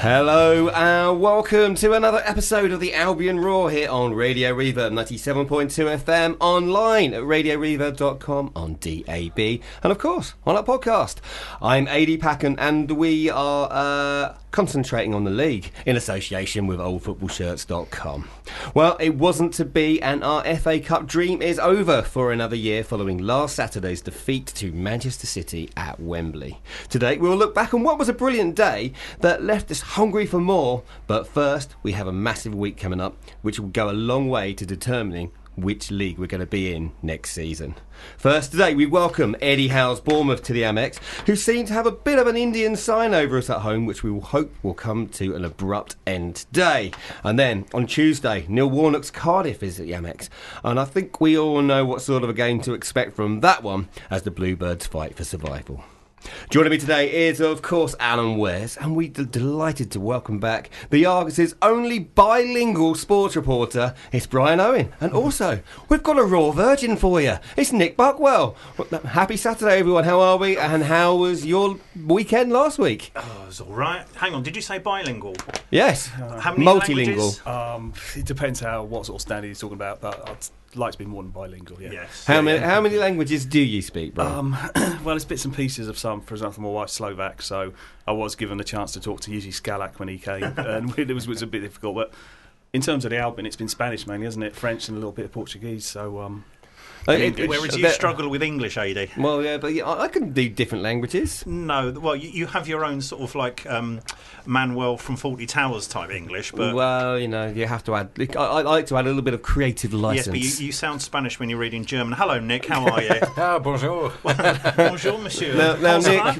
Hello and welcome to another episode of the Albion Roar here on Radio Reverb 97.2 FM, online at radioreverb.com, on DAB, and of course on our podcast. I'm AD Packen and we are concentrating on the league in association with oldfootballshirts.com. Well, it wasn't to be, and our FA Cup dream is over for another year following last Saturday's defeat to Manchester City at Wembley. Today we'll look back on what was a brilliant day that left us hungry for more, but first we have a massive week coming up which will go a long way to determining which league we're going to be in next season. First today we welcome Eddie Howe's Bournemouth to the Amex, who seem to have a bit of an Indian sign over us at home, which we will hope will come to an abrupt end today. And then on Tuesday, Neil Warnock's Cardiff is at the Amex, and I think we all know what sort of a game to expect from that one as the Bluebirds fight for survival. Joining me today is, of course, Alan Wares, and we're delighted to welcome back the Argos's only bilingual sports reporter. It's Brian Owen, and also we've got a raw virgin for you. It's Nick Buckwell. Happy Saturday, everyone. How are we? And how was your weekend last week? Oh, it was all right. Hang on, did you say bilingual? Yes, how many multilingual. Languages? It depends what sort of standard he's talking about, but I'd like to be more than bilingual, yeah. Yes. How many languages do you speak, Brian? Well, it's bits and pieces of some. For example, my wife's Slovak, so I was given the chance to talk to Jiří Skalak when he came, and it was a bit difficult. But in terms of the Albion, it's been Spanish mainly, hasn't it? French and a little bit of Portuguese, so... Whereas you struggle with English, AD. Well, yeah, but I can do different languages. No, well, you have your own sort of like Manuel from Fawlty Towers type English, but... Well, you know, you have to add... I like to add a little bit of creative licence. Yes, but you sound Spanish when you're reading German. Hello, Nick, how are you? Bonjour. Bonjour, monsieur. Now, Nick...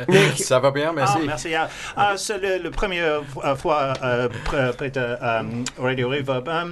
Ça va bien, merci. Merci. C'est le première fois près de Radio Reverb.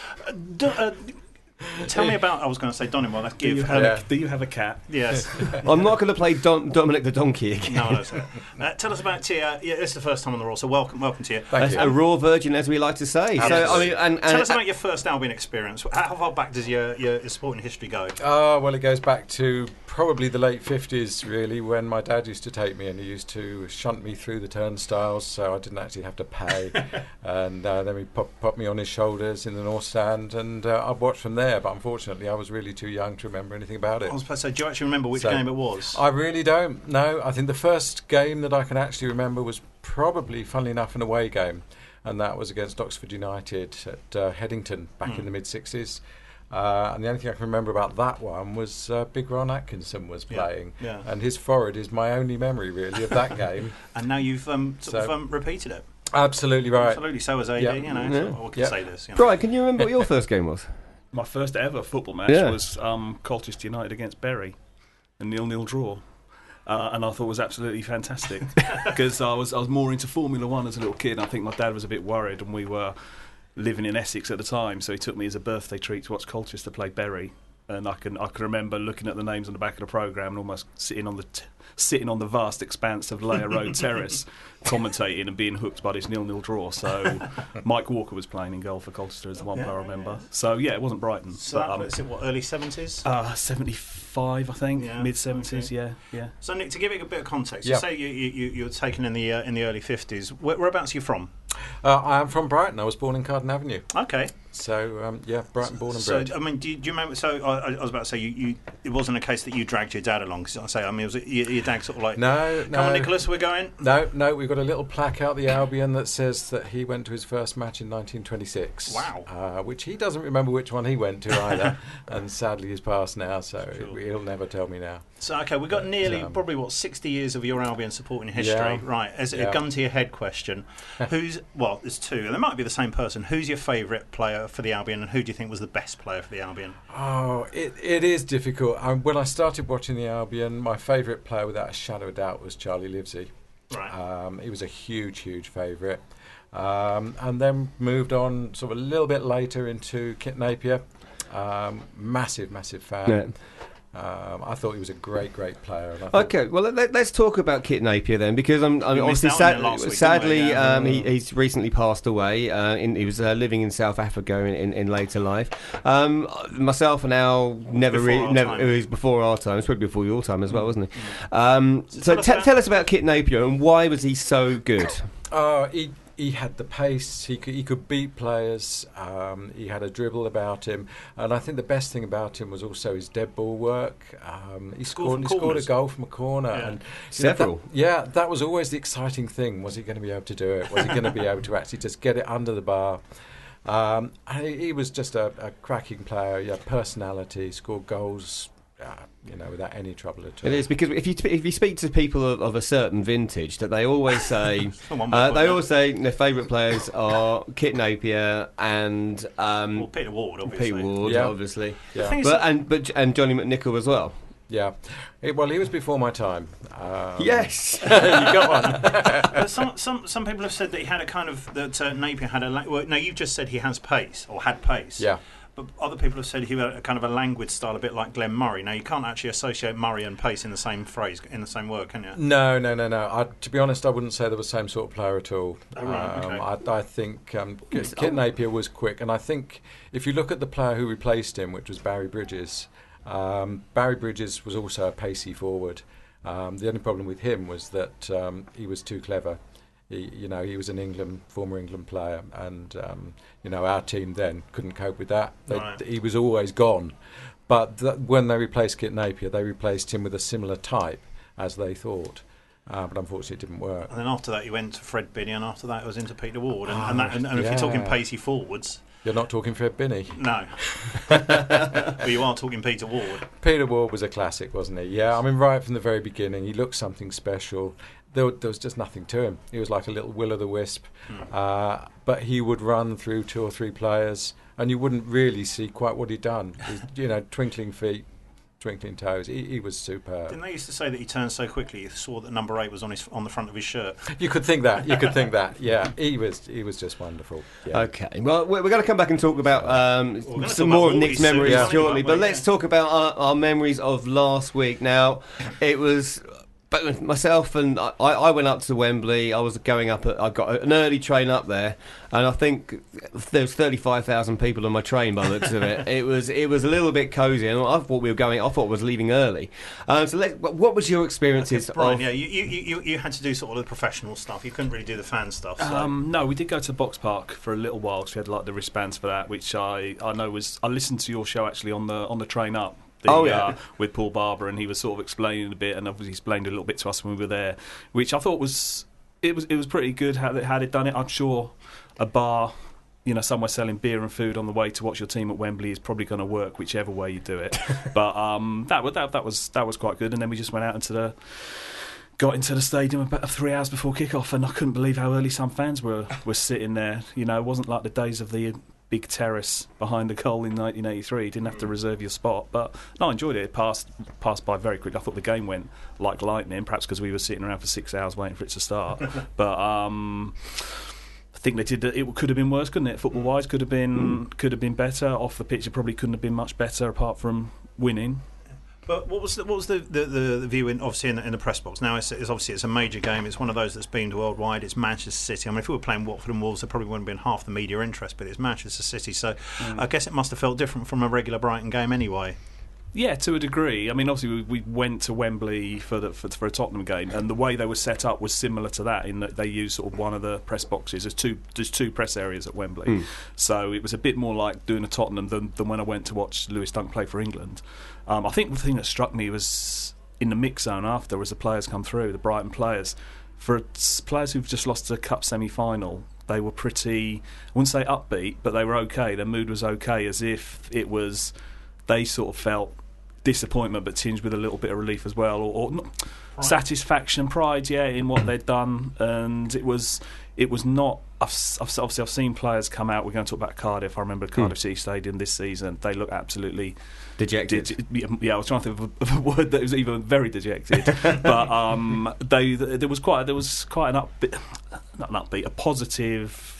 Tell me about... I was going to say Donimon. Let's give... Do you have a cat? Yes. I'm not going to play Dominic the Donkey again. No, tell us about Tia. Yeah, this is the first time on the Roar, so welcome to you. Thank you. A raw virgin, as we like to say. Yes. So, I mean, and tell us about your first Albion experience. How far back does your sporting history go? Well, it goes back to probably the late 50s, really, when my dad used to take me and he used to shunt me through the turnstiles so I didn't actually have to pay. And then he popped me on his shoulders in the North Stand, and I've watched from there, but unfortunately I was really too young to remember anything about it. I was about to say, do you actually remember which game it was? I really don't, no. I think the first game that I can actually remember was probably, funnily enough, an away game, and that was against Oxford United at Headington back in the mid-60s. And the only thing I can remember about that one was Big Ron Atkinson was playing, and his forward is my only memory, really, of that game. And now you've repeated it. Absolutely right. Absolutely, so has AD, Yep. you know, so I can say this. You know. Brian, can you remember what your first game was? My first ever football match was Colchester United against Bury, a 0-0 draw. And I thought it was absolutely fantastic because I was more into Formula One as a little kid. And I think my dad was a bit worried, and we were living in Essex at the time, so he took me as a birthday treat to watch Colchester play Bury. And I can remember looking at the names on the back of the programme and almost sitting on the vast expanse of Layer Road Terrace, commentating and being hooked by this 0-0 draw. So Mike Walker was playing in goal for Colchester as the one player I remember. So yeah, it wasn't Brighton. So is it early 70s? 75, I think, mid 70s. Okay. Yeah. So Nick, to give it a bit of context, you say you were taken in the early 50s. Whereabouts are you from? I am from Brighton. I was born in Carden Avenue. Okay. So, Brighton born and bred. So, I mean, do you remember... So, I was about to say, it wasn't a case that you dragged your dad along. Was it your dad sort of like... No. Come on, Nicholas, we're going? No, we've got a little plaque out the Albion that says that he went to his first match in 1926. Wow. Which he doesn't remember which one he went to either. And sadly he's passed now, so he'll never tell me now. So, okay, we've got probably 60 years of your Albion supporting history. Yeah. Right, as a gun to your head question, there's two, and they might be the same person. Who's your favourite player for the Albion, and who do you think was the best player for the Albion? Oh, it is difficult. When I started watching the Albion, my favourite player, without a shadow of doubt, was Charlie Livesey. Right. He was a huge favourite. And then moved on sort of a little bit later into Kit Napier. Massive fan. Yeah. I thought he was a great player. And okay, well let's talk about Kit Napier then, because I'm obviously sadly he's recently passed away. He was living in South Africa in later life. Myself and Al it was before our time. It was probably before your time as well, wasn't it? So tell us about Kit Napier and why was he so good? He had the pace. He could beat players. He had a dribble about him, and I think the best thing about him was also his dead ball work. He scored a goal from a corner, and several. That was always the exciting thing. Was he going to be able to do it? Was he going to be able to actually just get it under the bar? He was just a cracking player. He had personality. Scored goals. Without any trouble at all. It is, because if you speak to people of a certain vintage, that they always say their favourite players are Kit Napier and Peter Ward, obviously. Yeah. And Johnny McNichol as well. Yeah, he was before my time. Yes, you got one. Some people have said that he had a kind of Napier had a. No, you've just said he has pace or had pace. Yeah. But other people have said he had a kind of a languid style, a bit like Glenn Murray. Now, you can't actually associate Murray and pace in the same phrase, in the same word, can you? No. To be honest, I wouldn't say they were the same sort of player at all. Oh, right, okay. I think Kit Napier was quick, and I think if you look at the player who replaced him, which was Barry Bridges, Barry Bridges was also a pacey forward. The only problem with him was that he was too clever. He was an former England player, and our team then couldn't cope with that. He was always gone. But when they replaced Kit Napier, they replaced him with a similar type, as they thought. But unfortunately, it didn't work. And then after that, you went to Fred Binney, and after that, it was into Peter Ward. And if you're talking pacey forwards, you're not talking Fred Binney. No, but you are talking Peter Ward. Peter Ward was a classic, wasn't he? Yeah, I mean, right from the very beginning, he looked something special. There was just nothing to him. He was like a little will-o'-the-wisp. But he would run through 2 or 3 players, and you wouldn't really see quite what he'd done. Twinkling feet, twinkling toes. He was superb. Didn't they used to say that he turned so quickly you saw that number 8 was on the front of his shirt? You could think that. Yeah, he was just wonderful. Yeah. Okay, well, we're going to come back and talk about some more of Nick's memories shortly, but let's talk about our memories of last week. Now, it was... But myself and I went up to Wembley. I was going up. I got an early train up there, and I think there was 35,000 people on my train by the looks of it. It was a little bit cosy, and I thought I was leaving early. What was your experiences? Brian, you had to do sort of the professional stuff. You couldn't really do the fan stuff. So. No, we did go to Box Park for a little while. So we had like the wristbands for that, which I know was. I listened to your show actually on the train up. With Paul Barber, and he was sort of explaining a bit, and obviously explained a little bit to us when we were there, which I thought was pretty good how they'd done it. I'm sure a bar, somewhere selling beer and food on the way to watch your team at Wembley is probably going to work whichever way you do it. But that was quite good, and then we just went out got into the stadium about 3 hours before kick-off, and I couldn't believe how early some fans were sitting there. It wasn't like the days of the big terrace behind the goal in 1983. You didn't have to reserve your spot, but no, I enjoyed it. It passed by very quick. I thought the game went like lightning, perhaps because we were sitting around for 6 hours waiting for it to start. But I think they did. It could have been worse, couldn't it? Football-wise, could have been better. Off the pitch, it probably couldn't have been much better, apart from winning. But what was the view in the press box? Now it's obviously it's a major game. It's one of those that's beamed worldwide. It's Manchester City. I mean, if we were playing Watford and Wolves, there probably wouldn't have been half the media interest. But it's Manchester City, so I guess it must have felt different from a regular Brighton game anyway. Yeah, to a degree. I mean, obviously we went to Wembley for a Tottenham game, and the way they were set up was similar to that in that they used sort of one of the press boxes. There's two press areas at Wembley, so it was a bit more like doing a Tottenham than when I went to watch Lewis Dunk play for England. I think the thing that struck me was in the mix zone after, as the players come through, the Brighton players. For players who've just lost a cup semi-final, they were pretty, I wouldn't say upbeat, but they were okay. Their mood was okay, as if it was, they sort of felt disappointment but tinged with a little bit of relief as well, or satisfaction, pride, in what they'd done. And it was not. I've seen players come out. We're going to talk about Cardiff. I remember Cardiff City Stadium this season. They look absolutely dejected. I was trying to think of a word that was even very dejected. But there was quite an upbeat, not an upbeat, a positive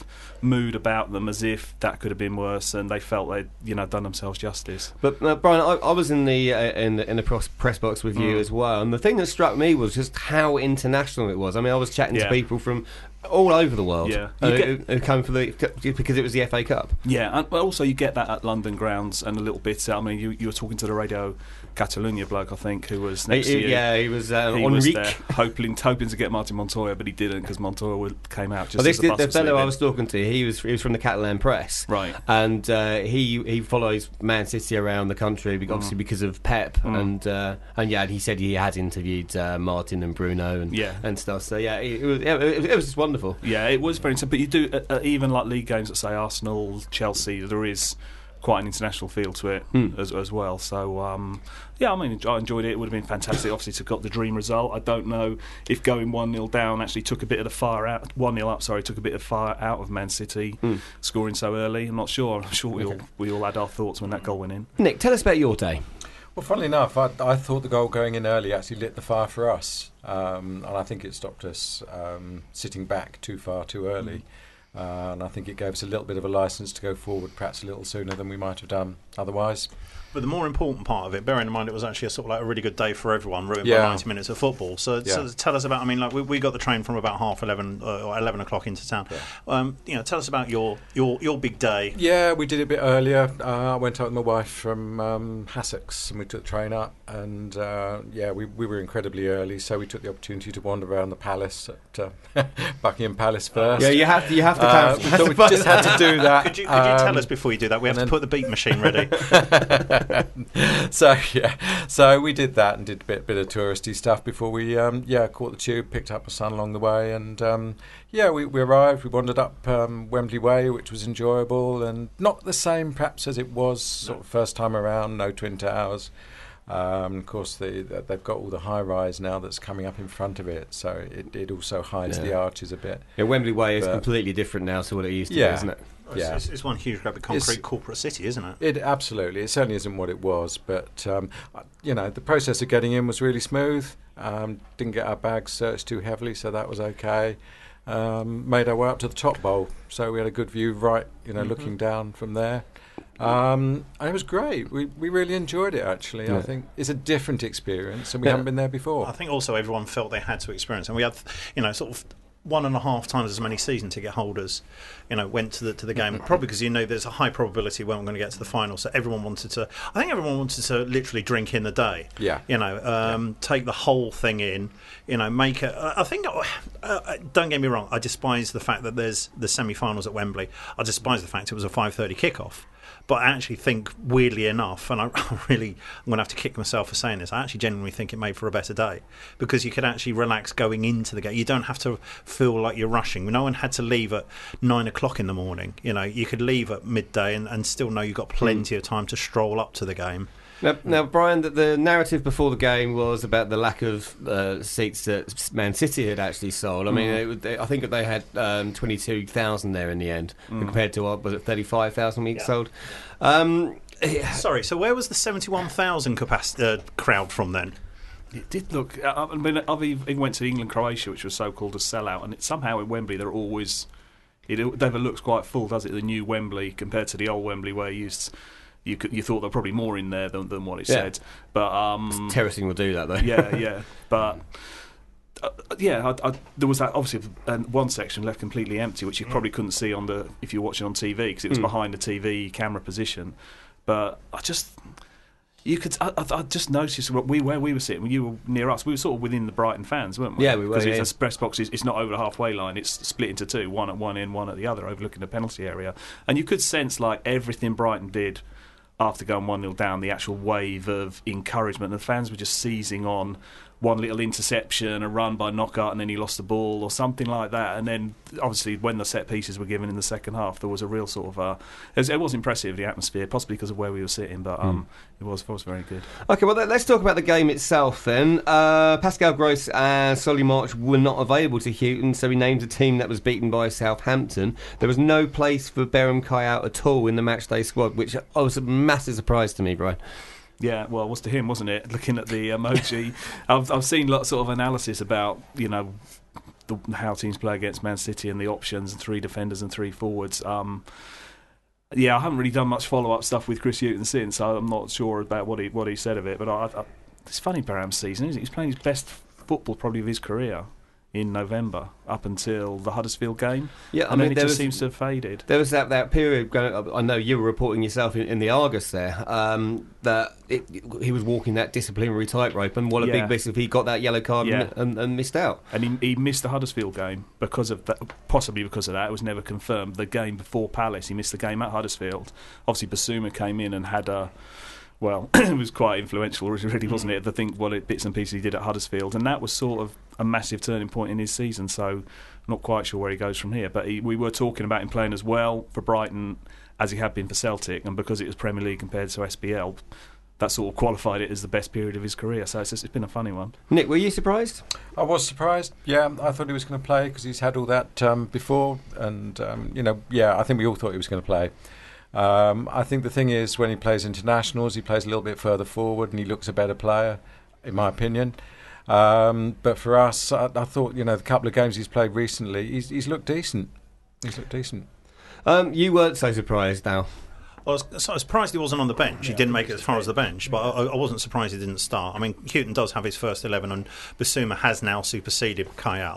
mood about them as if that could have been worse, and they felt they'd done themselves justice. But Brian, I was in the press box with you as well, and the thing that struck me was just how international it was. I mean, I was chatting to people from all over the world who came because it was the FA Cup. Yeah, and also you get that at London grounds and a little bit. I mean, you were talking to the Radio Catalunya bloke, I think, who was next to you. Yeah, he was Enrique. was there, hoping to get Martin Montoya, but he didn't because Montoya came out just as the fellow I was talking to. He was from the Catalan press, right? And he follows Man City around the country, obviously because of Pep, and he said he had interviewed Martin and Bruno and stuff. So it was just wonderful. Yeah, it was very interesting. But you do even like league games at say Arsenal, Chelsea. There is quite an international feel to it as well. So I mean, I enjoyed it. It would have been fantastic, obviously, to have got the dream result. I don't know if going 1-0 down actually took a bit of the fire out. 1-0 up, sorry, took a bit of fire out of Man City scoring so early. I'm not sure. I'm sure we all had our thoughts when that goal went in. Nick, tell us about your day. Well, funnily enough, I thought the goal going in early actually lit the fire for us, and I think it stopped us sitting back too far too early. And I think it gave us a little bit of a licence to go forward perhaps a little sooner than we might have done otherwise. But the more important part of it, bearing in mind it was actually a really good day for everyone, ruined by 90 minutes of football. So tell us about, I mean, like we got the train from about 11:30 or 11 o'clock into town. Yeah. Tell us about your big day. Yeah, we did it a bit earlier. I went out with my wife from Hassocks and we took the train up, and we were incredibly early, so we took the opportunity to wander around the palace at Buckingham Palace first. Yeah, you have to. So we just had to do that. Could you tell us before you do that? We have to put the beat machine ready. So we did that and did a bit of touristy stuff before we caught the tube, picked up my son along the way, and we arrived. We wandered up Wembley Way, which was enjoyable and not the same perhaps as it was sort of first time around. No Twin Towers. Of course, they've got all the high rise now that's coming up in front of it, so it also hides the arches a bit. Yeah, Wembley Way is completely different now to what it used to be, isn't it? Yeah. It's one huge grab of concrete corporate city, isn't it? It absolutely. It certainly isn't what it was, but the process of getting in was really smooth. Didn't get our bags searched too heavily, so that was okay. Made our way up to the top bowl, so we had a good view looking down from there. And it was great. We really enjoyed it, actually. I think it's a different experience, and we haven't been there before. I think also everyone felt they had to experience, and we had sort of 1.5 times as many season ticket holders, went to the game. Probably because there's a high probability when we're going to get to the final. So everyone wanted to literally drink in the day. Yeah. Take the whole thing in. Make it. I think. Don't get me wrong. I despise the fact that there's the semi-finals at Wembley. I despise the fact it was a 5:30 kickoff. But I actually think, weirdly enough, and I'm going to have to kick myself for saying this, I actually genuinely think it made for a better day, because you could actually relax going into the game. You don't have to feel like you're rushing. No one had to leave at 9 o'clock in the morning. You could leave at midday and still know you've got plenty of time to stroll up to the game. Now, Brian, the narrative before the game was about the lack of seats that Man City had actually sold. I mean, I think they had 22,000 there in the end, compared to, was it 35,000 we sold? Sorry, so where was the 71,000 crowd from then? It did look. I mean, I've even went to England-Croatia, which was so-called a sellout, and somehow in Wembley they're always. It never looks quite full, does it? The new Wembley compared to the old Wembley, where you thought there were probably more in there than what it said. But terracing will do that, though. Yeah. But there was that obviously one section left completely empty, which you probably couldn't see if you were watching on TV, because it was behind the TV camera position. But I just noticed where we were sitting. When you were near us, we were sort of within the Brighton fans, weren't we? Yeah, we were. Because the press box is not over the halfway line; it's split into two, one at one end, one at the other, overlooking the penalty area. And you could sense like everything Brighton did after going 1-0 down, the actual wave of encouragement. The fans were just seizing on one little interception, a run by Knockaert, and then he lost the ball or something like that. And then, obviously, when the set pieces were given in the second half, there was a real sort of... it was impressive, the atmosphere, possibly because of where we were sitting, but it was very good. OK, well, let's talk about the game itself then. Pascal Gross and Solly March were not available to Houghton, so he named a team that was beaten by Southampton. There was no place for Berham Kayal at all in the matchday squad, which was a massive surprise to me, Brian. Yeah, well, it was to him, wasn't it? Looking at the emoji, I've seen lots of analysis about the how teams play against Man City and the options and 3 defenders and 3 forwards. I haven't really done much follow-up stuff with Chris Hughton since, so I'm not sure about what he said of it. But it's funny, Barham's season, isn't it? He's playing his best football probably of his career in November up until the Huddersfield game. Yeah, I mean, it just seems to have faded. There was that period going. I know you were reporting yourself in the Argus there that he was walking that disciplinary tightrope, and what a big miss if he got that yellow card and missed out. And he missed the Huddersfield game because of that, possibly because of that. It was never confirmed. The game before Palace, he missed the game at Huddersfield. Obviously, Basuma came in and had a. Well, it was quite influential, really, wasn't it? Bits and pieces he did at Huddersfield, and that was sort of a massive turning point in his season. So, I'm not quite sure where he goes from here. But we were talking about him playing as well for Brighton as he had been for Celtic, and because it was Premier League compared to SPL, that sort of qualified it as the best period of his career. So it's been a funny one. Nick, were you surprised? I was surprised. Yeah, I thought he was going to play because he's had all that before, and I think we all thought he was going to play. I think the thing is, when he plays internationals, he plays a little bit further forward and he looks a better player, in my opinion. But for us, I thought, the couple of games he's played recently, he's looked decent. You weren't so surprised, now. I was surprised he wasn't on the bench. He didn't make it as far as the bench, but I wasn't surprised he didn't start. I mean, Hughton does have his first 11, and Basuma has now superseded Kayal.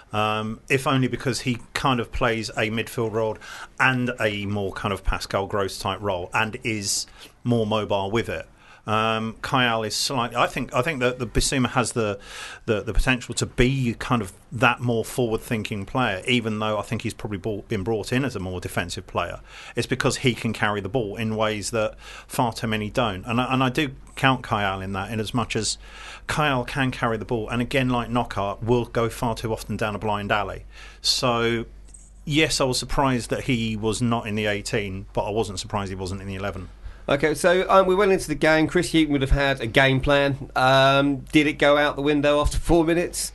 If only because he kind of plays a midfield role and a more kind of Pascal Gross type role, and is more mobile with it. Kayal is slightly. I think that the Basuma has the potential to be kind of that more forward-thinking player. Even though I think he's probably been brought in as a more defensive player, it's because he can carry the ball in ways that far too many don't. And I do count Kayal in that, in as much as Kayal can carry the ball, and again, like Knockaert, will go far too often down a blind alley. So, yes, I was surprised that he was not in the 18, but I wasn't surprised he wasn't in the 11. Okay, so we went into the game. Chris Hughton would have had a game plan. Did it go out the window after 4 minutes?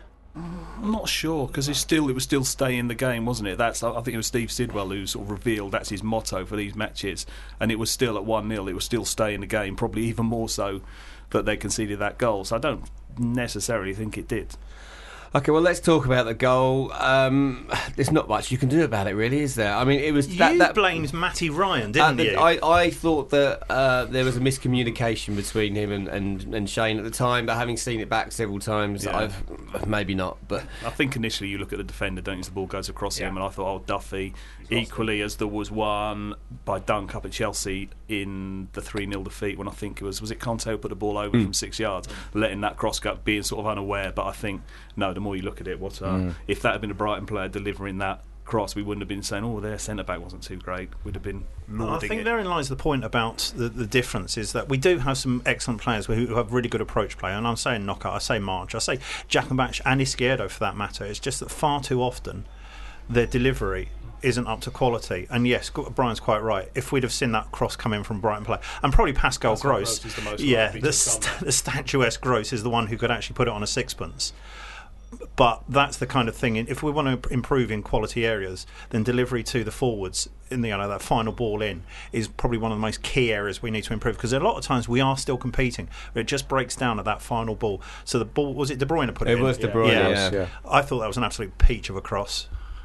I'm not sure, because it was still stay in the game, wasn't it? I think it was Steve Sidwell who sort of revealed that's his motto for these matches, and it was still at 1-0. It was still stay in the game, probably even more so that they conceded that goal. So I don't necessarily think it did. Okay, well, let's talk about the goal. There's not much you can do about it, really, is there? I mean, it was that blamed Matty Ryan, didn't you? I thought that there was a miscommunication between him and Shane at the time, but having seen it back several times, maybe not. But I think initially you look at the defender, don't you? The ball goes across him, and I thought, Duffy. Equally, as there was one by Dunk up at Chelsea in the 3-0 defeat, when I think it was it Conte who put the ball over from 6 yards, letting that cross go, being sort of unaware. But I think no, the more you look at it, if that had been a Brighton player delivering that cross, we wouldn't have been saying, their centre back wasn't too great. We'd have been lauding it. I think therein lies the point about the difference, is that we do have some excellent players who have really good approach play, and I'm saying Knockaert, I say March, I say Jakenbach and Izquierdo for that matter. It's just that far too often their delivery isn't up to quality. And yes, Brian's quite right. If we'd have seen that cross come in from Brighton player, and probably Pascal Gross, the statuesque Gross is the one who could actually put it on a sixpence. But that's the kind of thing. If we want to improve in quality areas, then delivery to the forwards in that final ball in is probably one of the most key areas we need to improve, because a lot of times we are still competing, but it just breaks down at that final ball. So the ball, was it De Bruyne put it in? It was De Bruyne. Yeah. I thought that was an absolute peach of a cross.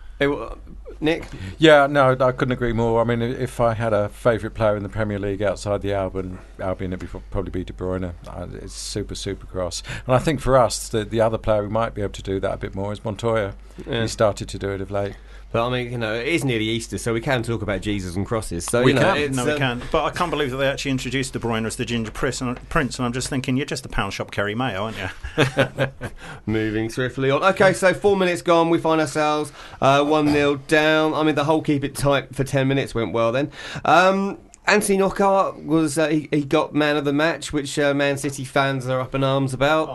Nick? Yeah, no, I couldn't agree more. I mean, if I had a favourite player in the Premier League outside the Albion, it would probably be De Bruyne. It's super cross. And I think for us, the other player who might be able to do that a bit more is Montoya. Yeah. He started to do it of late. But I mean, it is nearly Easter, so we can talk about Jesus and crosses. So we can. But I can't believe that they actually introduced De Bruyne as the Ginger Prince, and I'm just thinking, you're just a pound shop Kerry Mayo, aren't you? Moving swiftly on. Okay, so 4 minutes gone. We find ourselves 1-0 down. I mean, the whole keep it tight for 10 minutes went well then. Anthony Knockaert was he got man of the match, which Man City fans are up in arms about.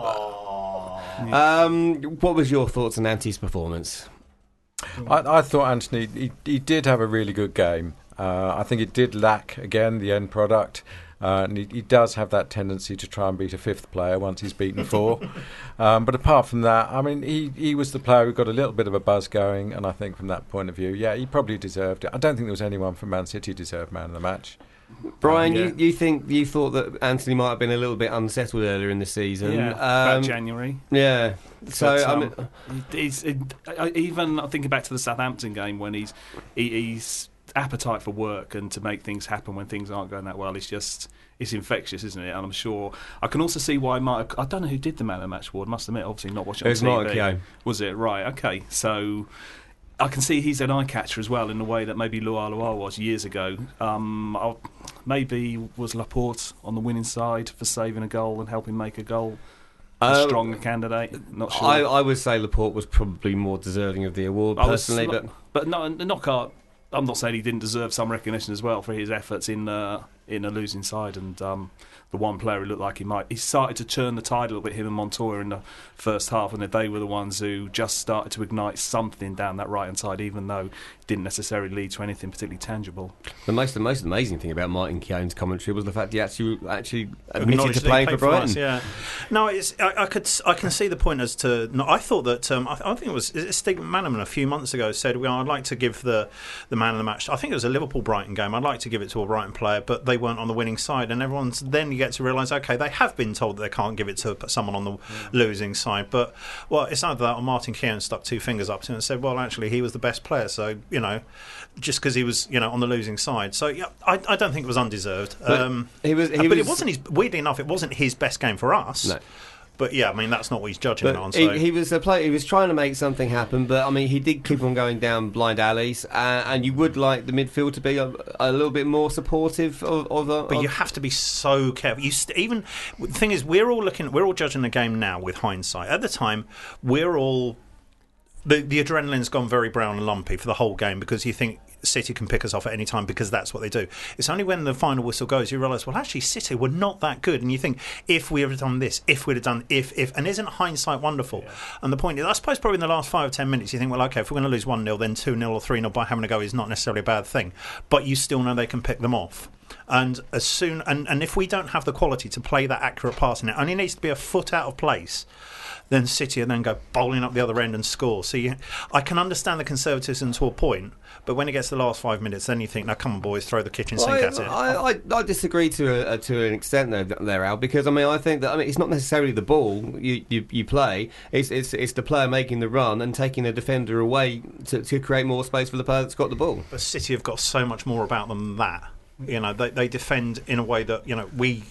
What was your thoughts on Anti's performance? I thought Anthony, he did have a really good game. I think it did lack, again, the end product. And he does have that tendency to try and beat a fifth player once he's beaten four. But apart from that, I mean, he was the player who got a little bit of a buzz going, and I think from that point of view, he probably deserved it. I don't think there was anyone from Man City who deserved man of the match. Brian, you thought that Anthony might have been a little bit unsettled earlier in the season? Yeah, about January. Yeah. So even thinking back to the Southampton game when he's appetite for work and to make things happen when things aren't going that well. It's infectious, isn't it? And I'm sure I can also see why I don't know who did the man of the match award. Must admit, obviously not watching on TV. It was Mark. Was it right? Okay, so I can see he's an eye catcher as well in the way that maybe Luar was years ago. Maybe was Laporte on the winning side for saving a goal and helping make a goal. A stronger candidate. Not sure. I would say Laporte was probably more deserving of the award personally, but not Knockaert. I'm not saying he didn't deserve some recognition as well for his efforts in a losing side, and the one player who looked like he started to turn the tide a little bit, him and Montoya in the first half, and they were the ones who just started to ignite something down that right hand side, even though it didn't necessarily lead to anything particularly tangible. The most amazing thing about Martin Keown's commentary was the fact he actually admitted to playing for Brighton. Us, yeah. No, I can see the point as to. No, I thought that I think it was Stig McManaman a few months ago said, "Well, I'd like to give the man of the match." I think it was a Liverpool-Brighton game. I'd like to give it to a Brighton player, but they weren't on the winning side, and then you get to realise, okay, they have been told that they can't give it to someone on the losing side. But it's either that or Martin Keown stuck two fingers up to him and said, "Well, actually, he was the best player." So just because he was on the losing side. So I don't think it was undeserved. But it wasn't weirdly enough, it wasn't his best game for us. No. But yeah, I mean that's not what he's judging on. So. He was a player. He was trying to make something happen, but I mean he did keep on going down blind alleys, and you would like the midfield to be a little bit more supportive of the. But you have to be so careful. Even the thing is, we're all judging the game now with hindsight. At the time, we're all the adrenaline's gone very brown and lumpy for the whole game because you think City can pick us off at any time because that's what they do. It's only when the final whistle goes you realise, well, actually City were not that good, and you think, if we had done this, if we'd have done if, and isn't hindsight wonderful? Yeah. And the point is, I suppose probably in the last 5 or 10 minutes you think, well, okay, if we're going to lose 1-0 then 2-0 or 3-0 by having a go is not necessarily a bad thing, but you still know they can pick them off. And as soon and if we don't have the quality to play that accurate pass, and it only needs to be a foot out of place, then City and then go bowling up the other end and score. So I can understand the conservatism to a point, but when it gets to the last 5 minutes, then you think, now come on boys, throw the kitchen sink at it. I disagree to an extent there, Al, because I think that it's not necessarily the ball you play, it's the player making the run and taking the defender away to create more space for the player that's got the ball. But City have got so much more about them than that. They defend in a way that we.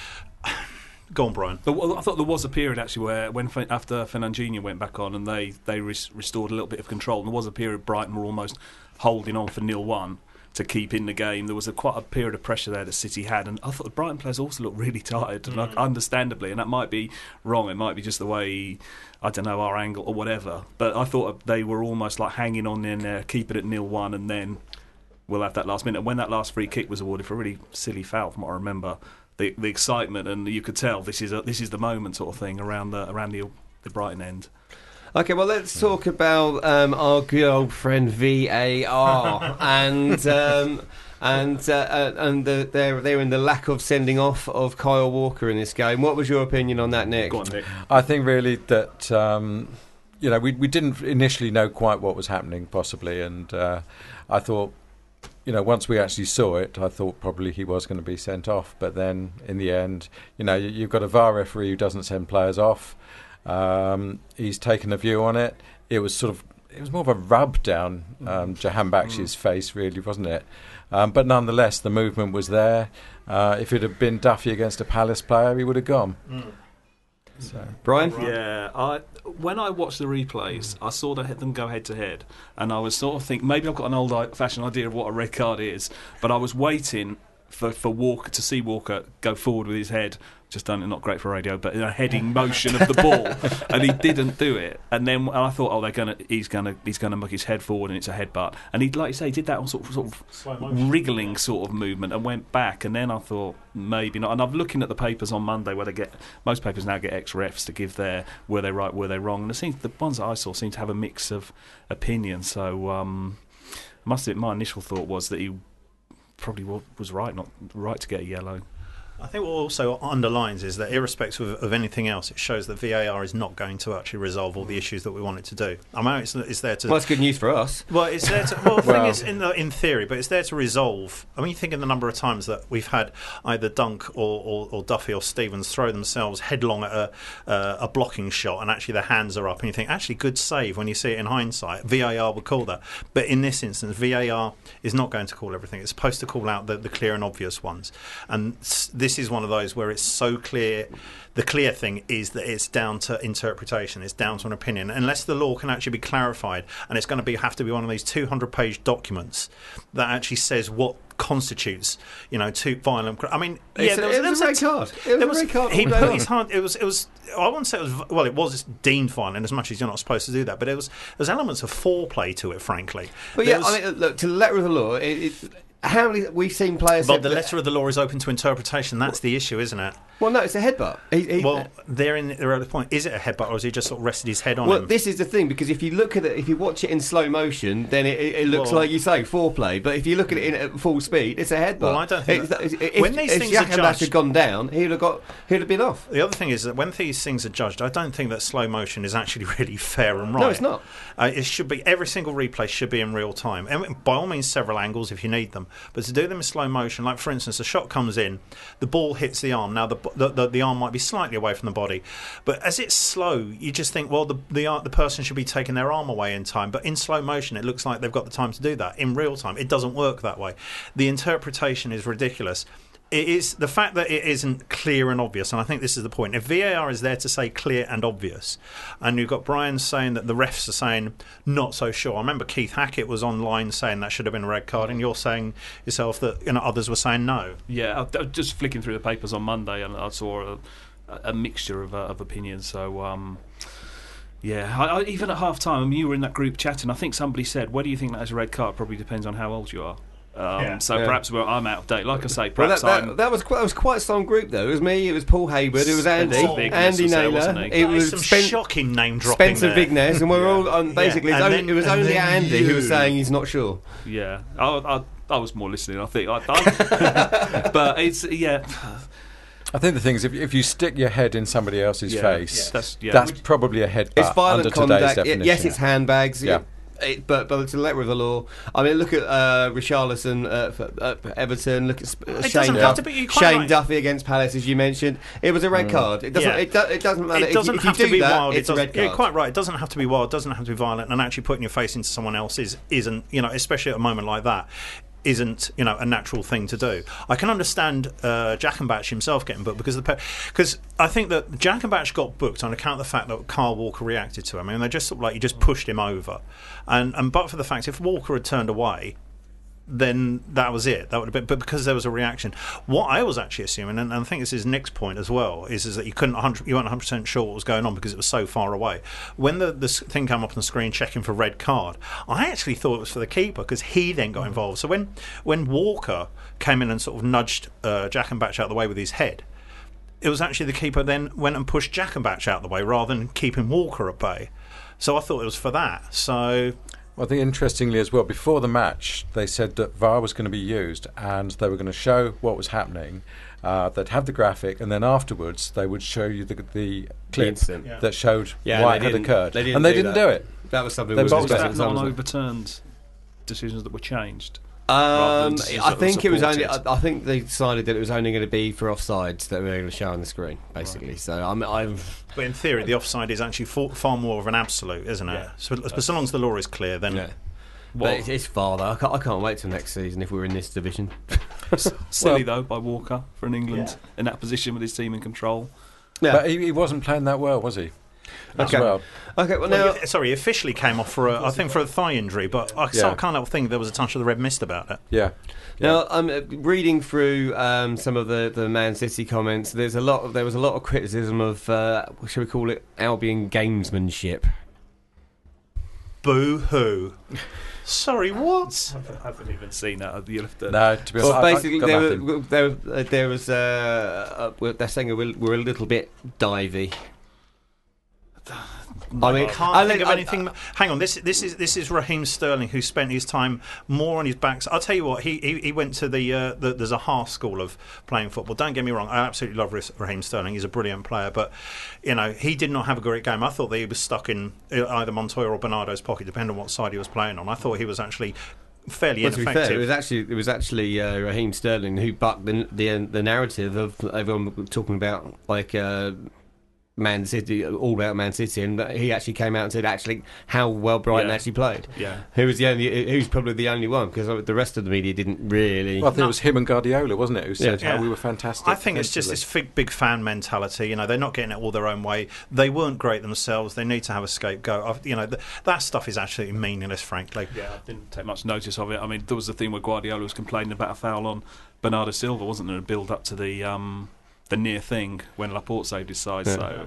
Go on, Brian. I thought there was a period actually where after Fernandinho went back on and they restored a little bit of control, and there was a period Brighton were almost holding on for 0-1 to keep in the game. There was quite a period of pressure there that City had, and I thought the Brighton players also looked really tired, and understandably, and that might be wrong. It might be just the way, I don't know, our angle or whatever. But I thought they were almost like hanging on in there, keep it at 0-1, and then we'll have that last minute. And when that last free kick was awarded for a really silly foul, from what I remember. The excitement, and you could tell this is the moment sort of thing around the Brighton end. Okay, well, let's talk about our good old friend VAR and they're in the lack of sending off of Kyle Walker in this game. What was your opinion on that, Nick? Go on, Nick. I think really that we didn't initially know quite what was happening, possibly, and I thought. Once we actually saw it, I thought probably he was going to be sent off. But then, in the end, you've got a VAR referee who doesn't send players off. He's taken a view on it. It was more of a rub down Jahan Bakshi's face, really, wasn't it? But nonetheless, the movement was there. If it had been Duffy against a Palace player, he would have gone. So. Brian? Yeah, when I watched the replays, I saw them go head to head, and I was sort of thinking, maybe I've got an old-fashioned idea of what a red card is, but I was waiting for Walker to see Walker go forward with his head, just done it, not great for radio, but in a heading motion of the ball, and he didn't do it. And then I thought, he's gonna muck his head forward, and it's a headbutt. And he, like you say, he did that on sort of wriggling sort of movement and went back. And then I thought maybe not. And I'm looking at the papers on Monday where most papers now get ex-refs to give their were they right, were they wrong, and the ones that I saw seem to have a mix of opinions. So my initial thought was that he probably was right, not right to get a yellow. I think what also underlines is that irrespective of anything else, it shows that VAR is not going to actually resolve all the issues that we want it to do. I mean, it's there to... Well, that's good news for us. Well, it's there to... Well, the thing is, in theory, but it's there to resolve... I mean, you think of the number of times that we've had either Dunk or Duffy or Stevens throw themselves headlong at a blocking shot and actually their hands are up and you think, actually, good save when you see it in hindsight. VAR would call that. But in this instance, VAR is not going to call everything. It's supposed to call out the clear and obvious ones. And this is one of those where it's so clear. The clear thing is that it's down to interpretation. It's down to an opinion. Unless the law can actually be clarified, and it's going to have to be one of these 200-page documents that actually says what constitutes, too violent. I mean, there was a red card. It was a red card. He put his hand. It was. I wouldn't say it was. Well, it was deemed violent as much as you're not supposed to do that. But there's elements of foreplay to it, frankly. But look, to the letter of the law, how many we've seen players. But the letter of the law is open to interpretation. That's the issue, isn't it? Well, no, it's a headbutt. They're at the point. Is it a headbutt, or has he just sort of rested his head on him? Well, this is the thing, because if you look at it, if you watch it in slow motion, then it looks like you say foreplay. But if you look at it at full speed, it's a headbutt. Well, I don't think when these things are judged, had gone down, he'd have been off. The other thing is that when these things are judged, I don't think that slow motion is actually really fair and right. No, it's not. It should be, every single replay should be in real time, and by all means, several angles if you need them. But to do them in slow motion, like for instance, the shot comes in, the ball hits the arm. Now the arm might be slightly away from the body, but as it's slow, you just think, well, the person should be taking their arm away in time. But in slow motion, it looks like they've got the time to do that. In real time, it doesn't work that way. The interpretation is ridiculous. It is the fact that it isn't clear and obvious, and I think this is the point. If VAR is there to say clear and obvious, and you've got Brian saying that the refs are saying not so sure. I remember Keith Hackett was online saying that should have been a red card, and you're saying yourself that others were saying no. Yeah, I was just flicking through the papers on Monday, and I saw a mixture of opinions. So. Yeah, even at half time, you were in that group chatting. I think somebody said, "Whether you think that is a red card probably depends on how old you are." Perhaps I'm out of date. Like I say, perhaps that was quite a strong group though. It was me, it was Paul Hayward, it was Andy Naylor, it was some shocking name dropping. Spencer Vignes, and we're all basically. It was only Andy who was saying he's not sure. Yeah, I was more listening. I think, but it's I think the thing is, if you stick your head in somebody else's face, that's probably a headbutt. It's violent under conduct. Today's definition. Yes, it's handbags. Yeah. But to the letter of the law, I mean, look at Richarlison for Everton. Look at Shane Duffy against Palace, as you mentioned. It was a red card. It doesn't. It doesn't matter. It doesn't have to be wild. It's a red card. Yeah, quite right. It doesn't have to be wild. It doesn't have to be violent. And actually putting your face into someone else's isn't. Especially at a moment like that, isn't a natural thing to do. I can understand Jakenbach himself getting booked because I think that Jakenbach got booked on account of the fact that Kyle Walker reacted to him. I mean, they just sort of he just pushed him over, and but for the fact if Walker had turned away, then that was it. That would have been, but because there was a reaction. What I was actually assuming, and I think this is Nick's point as well, is that you weren't 100% sure what was going on because it was so far away. When the thing came up on the screen checking for red card, I actually thought it was for the keeper because he then got involved. So when Walker came in and sort of nudged Jakenbach out of the way with his head, it was actually the keeper then went and pushed Jakenbach out of the way rather than keeping Walker at bay. So I thought it was for that. So. Well, I think interestingly as well, before the match, they said that VAR was going to be used and they were going to show what was happening. They'd have the graphic, and then afterwards they would show you the clip that showed why it had occurred. And they didn't do it. That was something. Was that not overturned decisions that were changed? I think it was only. I think they decided that it was only going to be for offsides that we were going to show on the screen, basically. Right. So But in theory, the offside is actually far more of an absolute, isn't it? Yeah. So long as the law is clear, then. Yeah. But it's far though. I can't wait till next season if we're in this division. Silly though by Walker for an England in that position with his team in control. Yeah. But he wasn't playing that well, was he? Okay. Well, now he officially came off for a thigh injury, but I can't help think there was a touch of the red mist about it. Yeah. Now I'm reading through some of the Man City comments. There was a lot of criticism of shall we call it Albion gamesmanship. Boo hoo. Sorry, what? I haven't even seen that. No, to be honest, well, basically, there was they're saying we're a little bit divey. I can't think of anything. Hang on, this is Raheem Sterling, who spent his time more on his backs. I'll tell you what, he went to the there's a Haas school of playing football. Don't get me wrong, I absolutely love Raheem Sterling. He's a brilliant player, but he did not have a great game. I thought that he was stuck in either Montoya or Bernardo's pocket, depending on what side he was playing on. I thought he was actually fairly ineffective. To be fair, it was actually Raheem Sterling who bucked the narrative of everyone talking about Man City, all about Man City, and he actually came out and said actually how well Brighton actually played. Yeah, who's probably the only one, because the rest of the media didn't really. Well, I think it was him and Guardiola, wasn't it, who said how we were fantastic. I think it's just this big fan mentality. They're not getting it all their own way. They weren't great themselves. They need to have a scapegoat. That stuff is absolutely meaningless, frankly. Yeah, I didn't take much notice of it. I mean, there was the thing where Guardiola was complaining about a foul on Bernardo Silva, wasn't there, to build up to the near thing when Laporte saved his side. Yeah. So,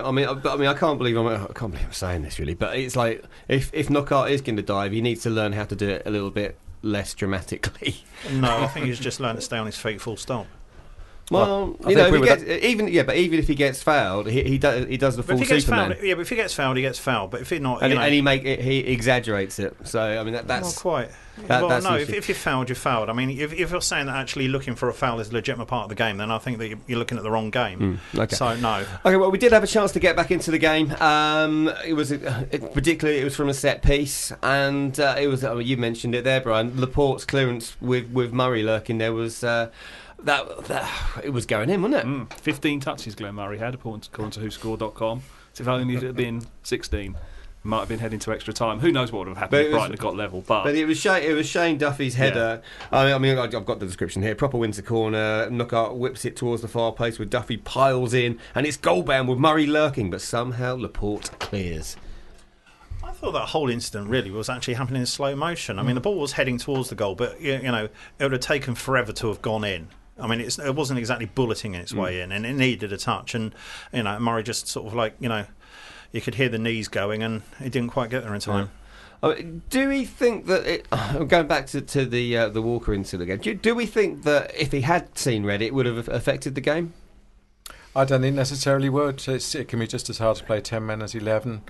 I can't believe I'm saying this really, but it's like if Knockaert is going to dive, he needs to learn how to do it a little bit less dramatically. No, I think he's just learned to stay on his feet full stop. Well, even if he gets fouled, he does the full Superman. But if he gets fouled, he gets fouled. But if he not, he exaggerates it. So I mean that's not quite. If you're fouled, you're fouled. I mean, if you're saying that actually looking for a foul is a legitimate part of the game, then I think that you're looking at the wrong game. Okay. So no. Okay, well, we did have a chance to get back into the game. It was from a set piece, and it was. You mentioned it there, Brian. Laporte's clearance with Murray lurking there was. That it was going in, wasn't it? 15 touches Glenn Murray had, according to WhoScored.com. So if only it had been 16, might have been heading to extra time. Who knows what would have happened if Brighton had got level? But it was Shane Duffy's header. Yeah. I mean, I've got the description here. Proper Windsor corner. Knockaert whips it towards the far post, where Duffy piles in, and it's goal bound with Murray lurking, but somehow Laporte clears. I thought that whole incident really was actually happening in slow motion. I mean, the ball was heading towards the goal, but it would have taken forever to have gone in. I mean, it wasn't exactly bulleting its way in, and it needed a touch. And Murray just sort of you could hear the knees going, and he didn't quite get there in time. Do we think that going back to the Walker incident again? Do we think that if he had seen red, it would have affected the game? I don't think necessarily would. It can be just as hard to play 10 men as 11.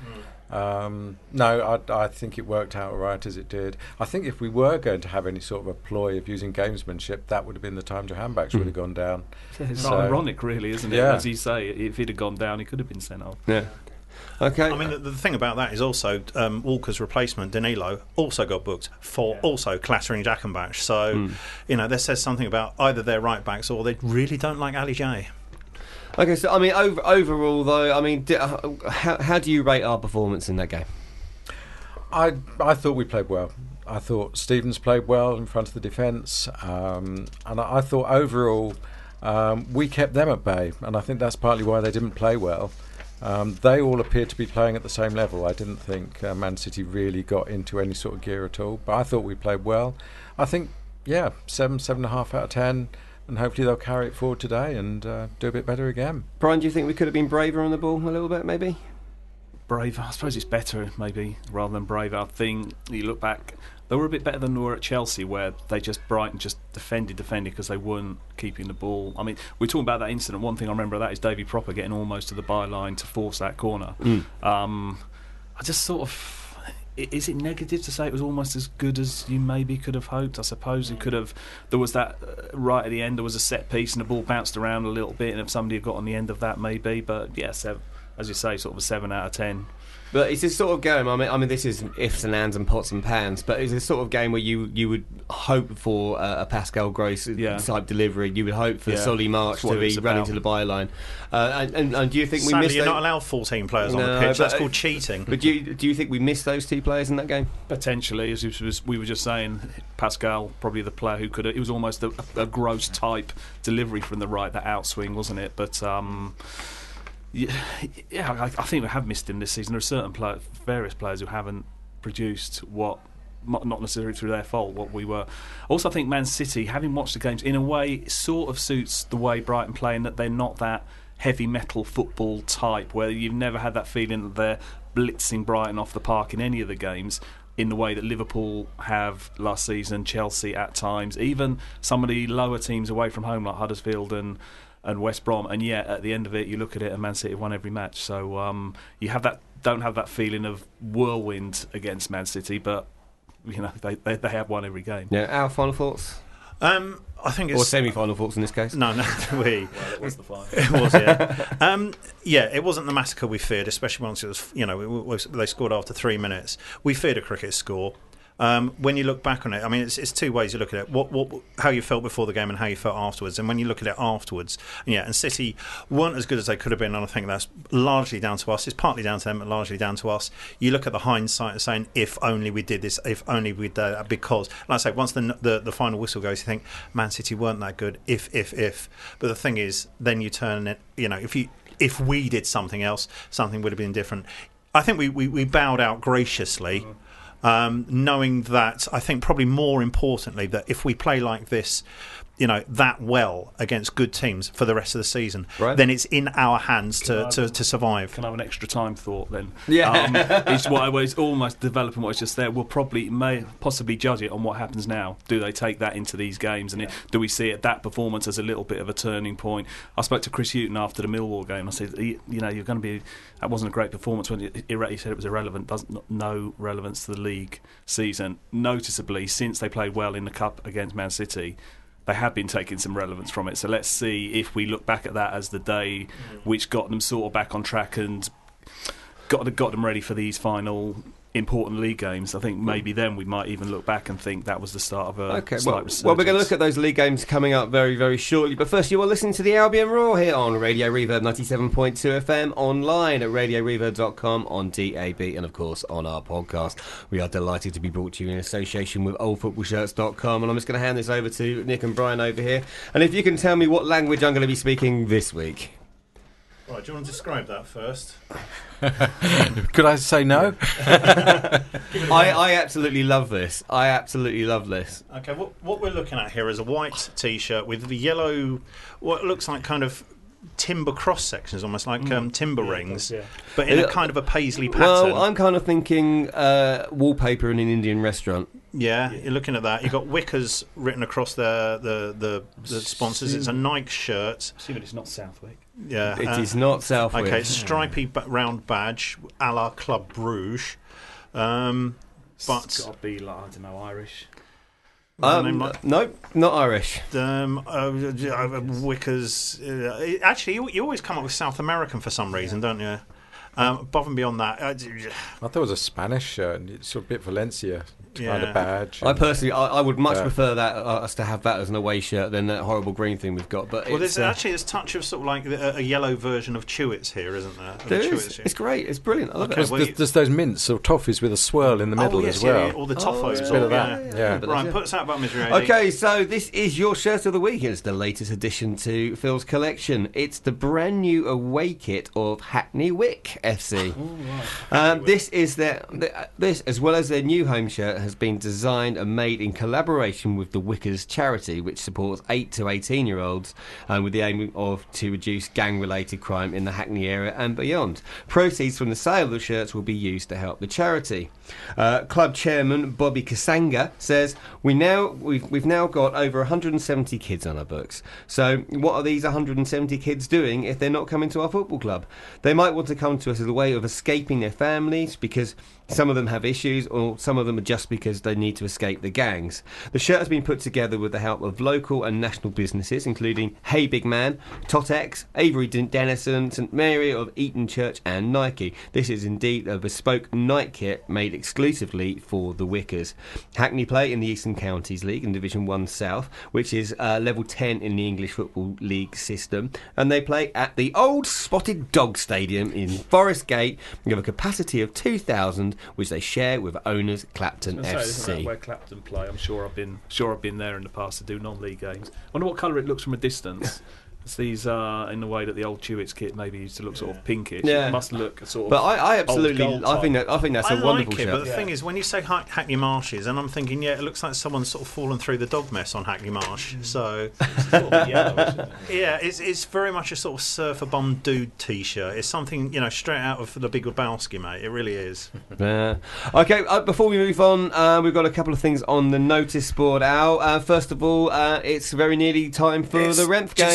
No, I think it worked out all right as it did. I think if we were going to have any sort of a ploy of using gamesmanship, that would have been the time Johan Bachs would have gone down. It's ironic, really, isn't it? Yeah. As you say, if he'd have gone down, he could have been sent off. Yeah. Okay. I mean, the thing about that is also Walker's replacement, Danilo, also got booked for also clattering Jackenbach. So, that says something about either their right backs or they really don't like Ali J. Okay, so I mean, overall though, I mean, how do you rate our performance in that game? I thought we played well. I thought Stevens played well in front of the defence, and I thought overall we kept them at bay, and I think that's partly why they didn't play well. They all appeared to be playing at the same level. I didn't think Man City really got into any sort of gear at all, but I thought we played well. I think, 7.5 out of 10. And hopefully they'll carry it forward today and do a bit better again. Brian, do you think we could have been braver on the ball a little bit, maybe? Braver? I suppose it's better, maybe, rather than braver. I think you look back, they were a bit better than they were at Chelsea, where Brighton just defended because they weren't keeping the ball. I mean, we're talking about that incident. One thing I remember of that is Davy Propper getting almost to the byline to force that corner. I just sort of... Is it negative to say it was almost as good as you maybe could have hoped? I suppose it could have. There was that right at the end. There was a set piece and the ball bounced around a little bit, and if somebody had got on the end of that, maybe. But as you say, sort of a 7 out of 10. But it's this sort of game. I mean, this is ifs and ands and pots and pans. But it's a sort of game where you would hope for a Pascal Gross type delivery. You would hope for Solly March to be running to the byline. And do you think we missed? You're not allowed 14 players on the pitch. That's called cheating. But do you think we missed those two players in that game? Potentially, as we were just saying, Pascal probably the player who could have. It was almost a Gross type delivery from the right, that outswing, wasn't it? But. I think we have missed him this season. There are certain various players who haven't produced what, not necessarily through their fault, what we were. Also, I think Man City, having watched the games, in a way, sort of suits the way Brighton play, in that they're not that heavy metal football type, where you've never had that feeling that they're blitzing Brighton off the park in any of the games, in the way that Liverpool have last season, Chelsea at times, even some of the lower teams away from home like Huddersfield and West Brom, and yet at the end of it you look at it and Man City have won every match. So you have don't have that feeling of whirlwind against Man City, but they have won every game. Yeah, our final thoughts. I think it's... Or semi-final thoughts in this case. No, Well, it was the final. It was, yeah. It wasn't the massacre we feared, especially once it was, they scored after 3 minutes. We feared a cricket score. When you look back on it, I mean, it's two ways you look at it. How you felt before the game and how you felt afterwards. And when you look at it afterwards, and City weren't as good as they could have been, and I think that's largely down to us. It's partly down to them, but largely down to us. You look at the hindsight and saying, if only we did this, if only we did that, because, like I say, once the final whistle goes, you think, Man City weren't that good, if. But the thing is, then you turn it, if we did something else, something would have been different. I think we bowed out graciously. Knowing that, I think probably more importantly, that if we play like this, that well against good teams for the rest of the season, then it's in our hands to survive. Can I have an extra time thought then? Yeah. It's what I was almost developing what was just there. We'll possibly judge it on what happens now. Do they take that into these games? And do we see that performance as a little bit of a turning point? I spoke to Chris Hughton after the Millwall game. I said, you're going to be... That wasn't a great performance. When he said it was irrelevant. No relevance to the league season. Noticeably, since they played well in the Cup against Man City, they have been taking some relevance from it. So let's see if we look back at that as the day which got them sort of back on track and got them ready for these final important league games. I think maybe then we might even look back and think that was the start of a slight resurgence. Well, we're going to look at those league games coming up very, very shortly. But first, you are listening to the Albion Roar here on Radio Reverb 97.2 FM, online at radioreverb.com, on DAB, and of course on our podcast. We are delighted to be brought to you in association with oldfootballshirts.com, and I'm just going to hand this over to Nick and Brian over here. And if you can tell me what language I'm going to be speaking this week. Right, do you want to describe that first? Could I say no? I absolutely love this. Okay, what we're looking at here is a white T-shirt with the yellow, what looks like kind of timber cross sections, almost like timber rings, but in a kind of a paisley pattern. Well, I'm kind of thinking wallpaper in an Indian restaurant. Yeah, you're looking at that. You've got Wickers written across the sponsors. It's a Nike shirt. Assuming it's not Southwick. Yeah, it is not Southwick. Okay, stripy round badge, a la Club Bruges. But it's got to be like, I don't know, Irish. No, not Irish. Wickers. Actually, you always come up with South American for some reason, don't you? Above and beyond that, I thought it was a Spanish shirt. It's sort of a bit Valencia kind of badge. I personally, I would much prefer that us to have that as an away shirt than that horrible green thing we've got. But there's actually this touch of sort of like a yellow version of Chewits here, isn't there? There is. It's great. It's brilliant. I love it. There's those mints or toffees with a swirl in the middle as well. Yeah, or the toffos. A bit of that. Yeah. Right, put us out about misery. Okay, so this is your shirt of the week. It's the latest addition to Phil's collection. It's the brand new away kit of Hackney Wick FC. This is this, as well as their new home shirt, has been designed and made in collaboration with the Wickers charity, which supports 8 to 18-year-olds with the aim to reduce gang-related crime in the Hackney area and beyond. Proceeds from the sale of the shirts will be used to help the charity. Club chairman Bobby Kasanga says, we've now got over 170 kids on our books. So what are these 170 kids doing if they're not coming to our football club? They might want to come to us as a way of escaping their families, because some of them have issues, or some of them are just because they need to escape the gangs. The shirt has been put together with the help of local and national businesses, including Hey Big Man, Totex, Avery Dennison, St Mary of Eton Church and Nike. This is indeed a bespoke night kit made exclusively for the Wickers. Hackney play in the Eastern Counties League in Division 1 South, which is level 10 in the English Football League system, and they play at the Old Spotted Dog Stadium in Forest Gate with a capacity of 2,000, which they share with owners Clapton FC. Isn't that where Clapton play? I'm sure I've been there in the past to do non-league games. I wonder what colour it looks from a distance. These are in the way that the old Chewits kit maybe used to look sort of pinkish. Yeah. It must look sort of. But I absolutely, I think that's a wonderful shirt. But the thing is, when you say Hackney Marshes, and I'm thinking, it looks like someone's sort of fallen through the dog mess on Hackney Marsh. So it's sort of yellow, isn't it? Yeah, it's very much a sort of surfer bum dude T-shirt. It's something straight out of the Big Lebowski, mate. It really is. Yeah. Okay. Before we move on, we've got a couple of things on the notice board. Al, first of all, it's very nearly time for the Renf game. Just under 2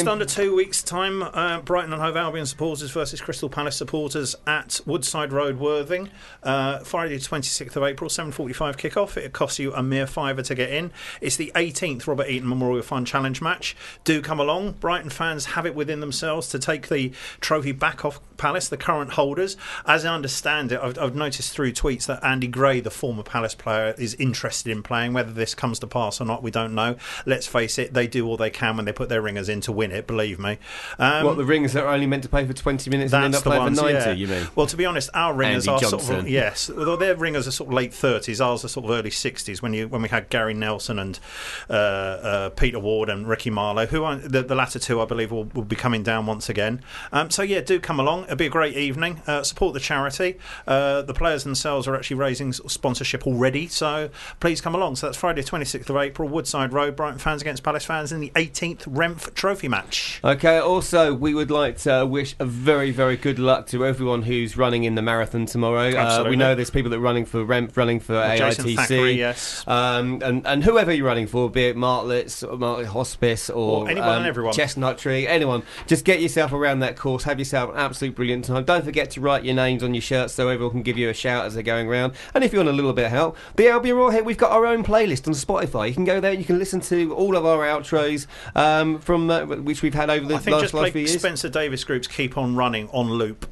2 weeks' time, Brighton and Hove Albion supporters versus Crystal Palace supporters at Woodside Road, Worthing. Friday, 26th of April, 7:45 kick-off. It costs you a mere £5 to get in. It's the 18th Robert Eaton Memorial Fund Challenge match. Do come along. Brighton fans have it within themselves to take the trophy back off Palace, the current holders. As I understand it, I've noticed through tweets that Andy Gray, the former Palace player, is interested in playing. Whether this comes to pass or not, we don't know. Let's face it, they do all they can when they put their ringers in to win it, believe me. What, the ringers that are only meant to play for 20 minutes and end up playing for 90, you mean? Well, to be honest, our ringers Andy are Johnson. sort of, yes, their ringers are sort of late 30s, ours are sort of early 60s when we had Gary Nelson and Peter Ward and Ricky Marlowe, who are, the latter two I believe will be coming down once again. So yeah, do come along. It'll be a great evening. Support the charity. The players themselves are actually raising sort of sponsorship already, so please come along. So that's Friday 26th of April, Woodside Road, Brighton fans against Palace fans in the 18th Renf Trophy match. Okay, also we would like to wish a very, very good luck to everyone who's running in the marathon tomorrow. We know there's people that are running for Renf, running for AITC, Thackeray, yes. And whoever you're running for, be it Martlett Hospice or anyone and everyone. Chestnut Tree, anyone, just get yourself around that course, have yourself an absolute brilliant time. Don't forget to write your names on your shirts so everyone can give you a shout as they're going around. And if you want a little bit of help, the Albion Raw here, we've got our own playlist on Spotify. You can go there and you can listen to all of our outros from which we've had over the last few years. Spencer Davis Group's Keep On Running on loop.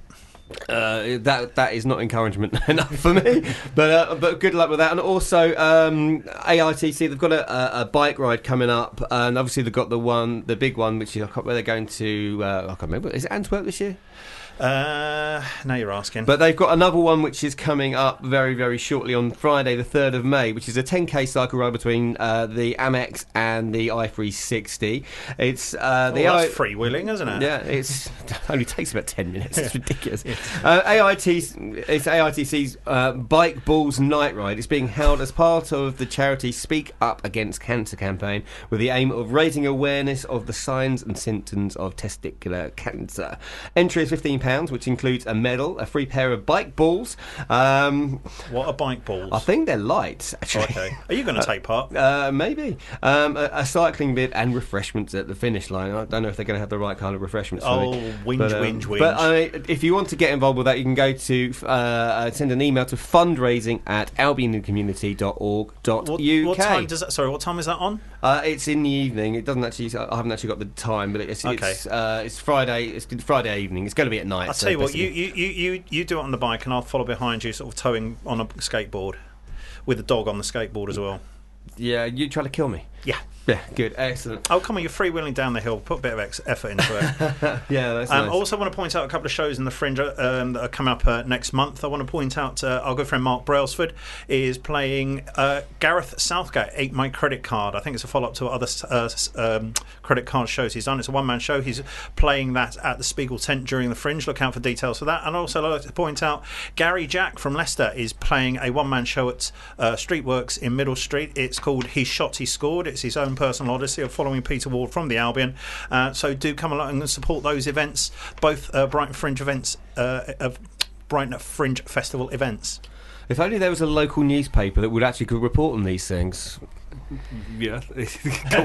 That is not encouragement enough for me, but good luck with that. And also AITC, they've got a bike ride coming up, and obviously they've got the big one, which is where they're going to. I can't remember. Is it Antwerp this year? Now you're asking. But they've got another one which is coming up very, very shortly on Friday, the 3rd of May, which is a 10k cycle ride between the Amex and the I360. It's that's freewheeling, isn't it? Yeah, it only takes about 10 minutes. It's ridiculous. AITC's Bike Balls Night Ride. It's being held as part of the charity Speak Up Against Cancer campaign, with the aim of raising awareness of the signs and symptoms of testicular cancer. Entry is £15, which includes a medal, a free pair of bike balls. What are bike balls? I think they're lights, actually. Okay. Are you going to take part? Maybe. A cycling bit and refreshments at the finish line. I don't know if they're going to have the right kind of refreshments for me. Whinge. But if you want to get involved with that, you can go to send an email to fundraising@albioncommunity.org.uk. What time does that? Sorry, what time is that on? It's in the evening. It doesn't actually. I haven't actually got the time, but it's Friday. It's Friday evening. It's going to be at night. I'll tell you what. You do it on the bike, and I'll follow behind you, sort of towing on a skateboard, with the dog on the skateboard as well. Yeah, you try to kill me. Yeah. Yeah, good, excellent. Oh, come on, you're freewheeling down the hill. Put a bit of effort into it. Yeah, that's nice. I also want to point out a couple of shows in the Fringe that are coming up next month. I want to point out our good friend Mark Brailsford is playing Gareth Southgate, Ate My Credit Card. I think it's a follow-up to other credit card shows he's done. It's a one-man show. He's playing that at the Spiegel tent during the Fringe. Look out for details for that. And also I'd like to point out Gary Jack from Leicester is playing a one-man show at Streetworks in Middle Street. It's called He Shot, He Scored. It's his own personal odyssey of following Peter Ward from the Albion. So do come along and support those events, both Brighton Fringe events, Brighton Fringe Festival events. If only there was a local newspaper that would actually could report on these things. Yeah, go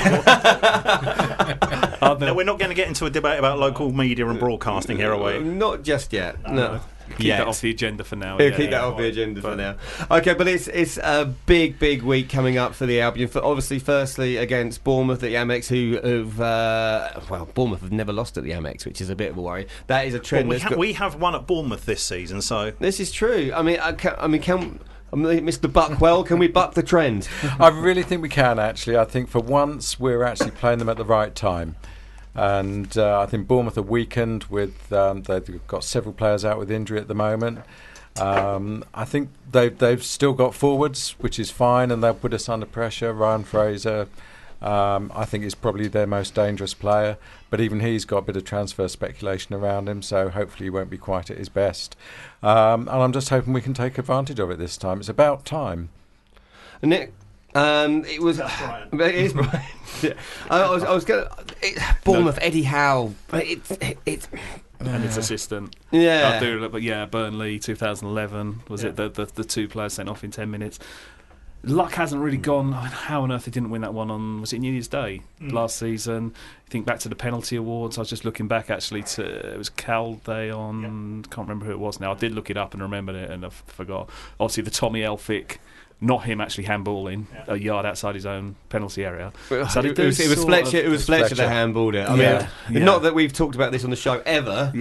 on. No, we're not going to get into a debate about local media and broadcasting here, are we? Not just yet. No. Keep that off the agenda for now. Keep that off the agenda for now. Okay, but it's a big week coming up for the Albion. Obviously, firstly against Bournemouth at the Amex, Bournemouth have never lost at the Amex, which is a bit of a worry. That is a trend. Well, we have won at Bournemouth this season, so this is true. I mean, can Mr. Buckwell, can we buck the trend? I really think we can, actually. I think for once we're actually playing them at the right time. And I think Bournemouth are weakened with they've got several players out with injury at the moment. I think they've still got forwards, which is fine, and they'll put us under pressure. Ryan Fraser, I think, is probably their most dangerous player, but even he's got a bit of transfer speculation around him, so hopefully he won't be quite at his best. And I'm just hoping we can take advantage of it this time. It's about time. Nick, it was. It is Brian. Yeah. I was going. Bournemouth, no. Eddie Howe. It's. And its assistant. Yeah. But Burnley 2011 was it the two players sent off in 10 minutes. luck hasn't really gone. I mean, how on earth they didn't win that one on, was it New Year's Day last season? I think back to the penalty awards. I was just looking back actually to, it was Caldeon, can't remember who it was now. I did look it up and remembered it and I forgot. Obviously the Tommy Elphick, not him actually handballing a yard outside his own penalty area. So it was Fletcher. It was Fletcher that handballed it. I mean, not that we've talked about this on the show ever.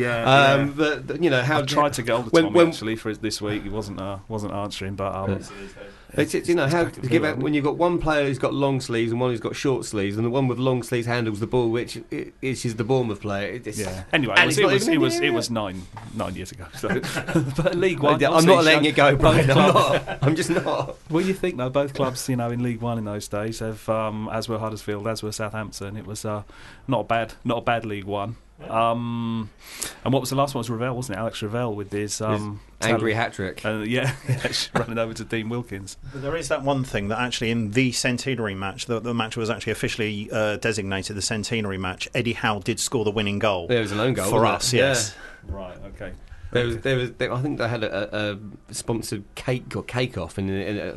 But you know how. I tried to get hold of Tommy actually for this week. He wasn't answering, but. It's, you know, how to give out when you've got one player who's got long sleeves and one who's got short sleeves, and the one with long sleeves handles the ball, which is the Bournemouth player. Anyway, it was 9 years ago. So. But League One, I'm not letting it go, Brian. I'm just not. Well, you think though, both clubs, you know, in League One in those days, have as were Huddersfield, as were Southampton. It was not a bad League One. And what was the last one? It was Ravel, wasn't it? Alex Ravel with his angry hat-trick. Running over to Dean Wilkins. But there is that one thing that actually in the centenary match, the match was actually officially designated the centenary match. Eddie Howe did score the winning goal. There was an own goal for us. Yes. Right. Okay. There was. I think they had a sponsored cake off, and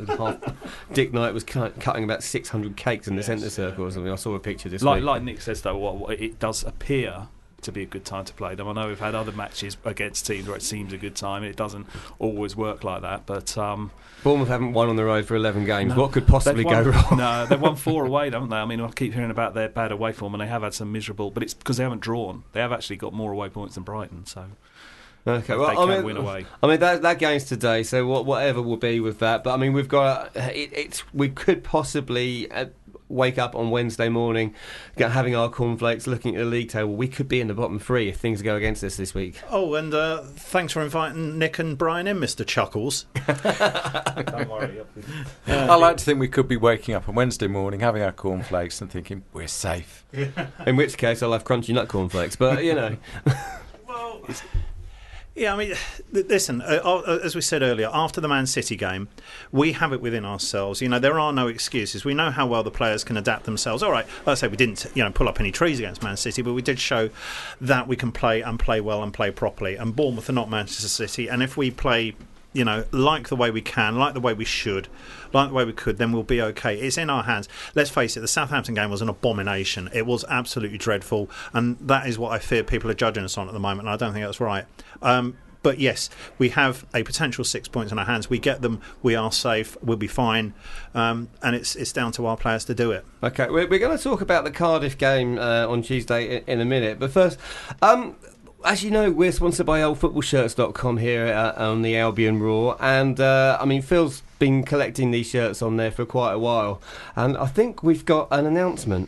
Dick Knight was cutting about 600 cakes in the centre circle or something. I saw a picture this week. Like Nick says, though, it does appear to be a good time to play them. I know we've had other matches against teams where it seems a good time. It doesn't always work like that, but Bournemouth haven't won on the road for 11 games. No, what could possibly go wrong? No, they've won 4 away, haven't they? I mean, I keep hearing about their bad away form, and they have had some miserable, but it's because they haven't drawn. They have actually got more away points than Brighton, so. Okay, well, they can win away. I mean, that game's today, so whatever will be with that. But I mean, we've got we could possibly wake up on Wednesday morning, having our cornflakes, looking at the league table. We could be in the bottom 3 if things go against us this week. Oh, and thanks for inviting Nick and Brian in, Mr. Chuckles. Don't worry. I like to think we could be waking up on Wednesday morning, having our cornflakes, and thinking we're safe. In which case, I'll have crunchy nut cornflakes. But you know. Well. Yeah, I mean, listen, as we said earlier, after the Man City game, we have it within ourselves. You know, there are no excuses. We know how well the players can adapt themselves. All right, like I say, we didn't, pull up any trees against Man City, but we did show that we can play and play well and play properly. And Bournemouth are not Manchester City. And if we play, like the way we can, like the way we should, like the way we could, then we'll be okay. It's in our hands. Let's face it, the Southampton game was an abomination. It was absolutely dreadful, and that is what I fear people are judging us on at the moment, and I don't think that's right. But yes, we have a potential 6 points in our hands. We get them, we are safe, we'll be fine, and it's down to our players to do it. Okay, we're going to talk about the Cardiff game on Tuesday in a minute, but first... as you know, we're sponsored by oldfootballshirts.com here on the Albion Roar, and I mean, Phil's been collecting these shirts on there for quite a while, and I think we've got an announcement.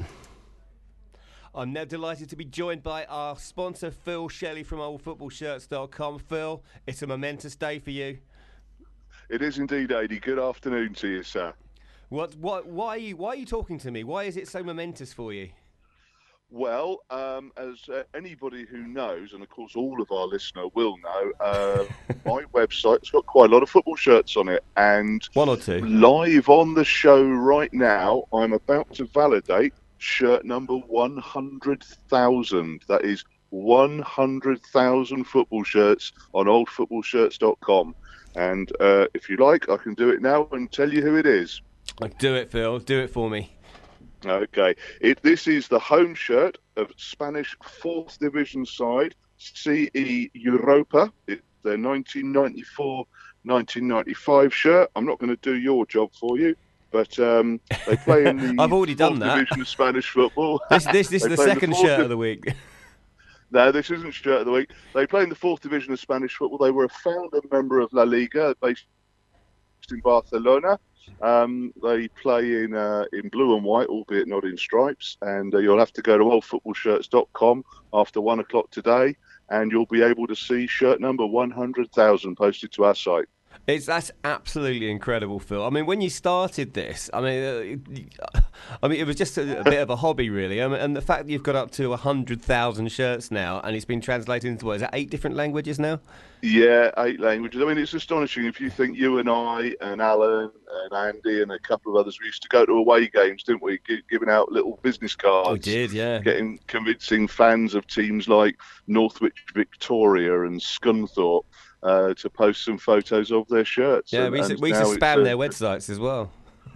I'm now delighted to be joined by our sponsor, Phil Shelley from oldfootballshirts.com. Phil, it's a momentous day for you. It is indeed, Adi. Good afternoon to you, sir. Why are you talking to me? Why is it so momentous for you? Well, as anybody who knows, and of course all of our listeners will know, my website's got quite a lot of football shirts on it. And 1 or 2. Live on the show right now, I'm about to validate shirt number 100,000. That is 100,000 football shirts on oldfootballshirts.com. And if you like, I can do it now and tell you who it is. Do it, Phil. Do it for me. Okay, this is the home shirt of Spanish 4th Division side, CE Europa. It's their 1994-1995 shirt. I'm not going to do your job for you, but they play in the I've already done 4th that. Division of Spanish football. This is the second shirt of the week. No, this isn't shirt of the week. They play in the 4th Division of Spanish football. They were a founder member of La Liga, based in Barcelona. They play in blue and white, albeit not in stripes, and you'll have to go to oldfootballshirts.com after 1 o'clock today, and you'll be able to see shirt number 100,000 posted to our site. That's absolutely incredible, Phil. I mean, when you started this, I mean, it was just a bit of a hobby, really. And the fact that you've got up to 100,000 shirts now, and it's been translated into, what, is it 8 different languages now? Yeah, 8 languages. I mean, it's astonishing. If you think you and I and Alan and Andy and a couple of others, we used to go to away games, didn't we? Giving out little business cards. We did, yeah. Convincing fans of teams like Northwich Victoria and Scunthorpe to post some photos of their shirts. Yeah, we used to spam their websites as well.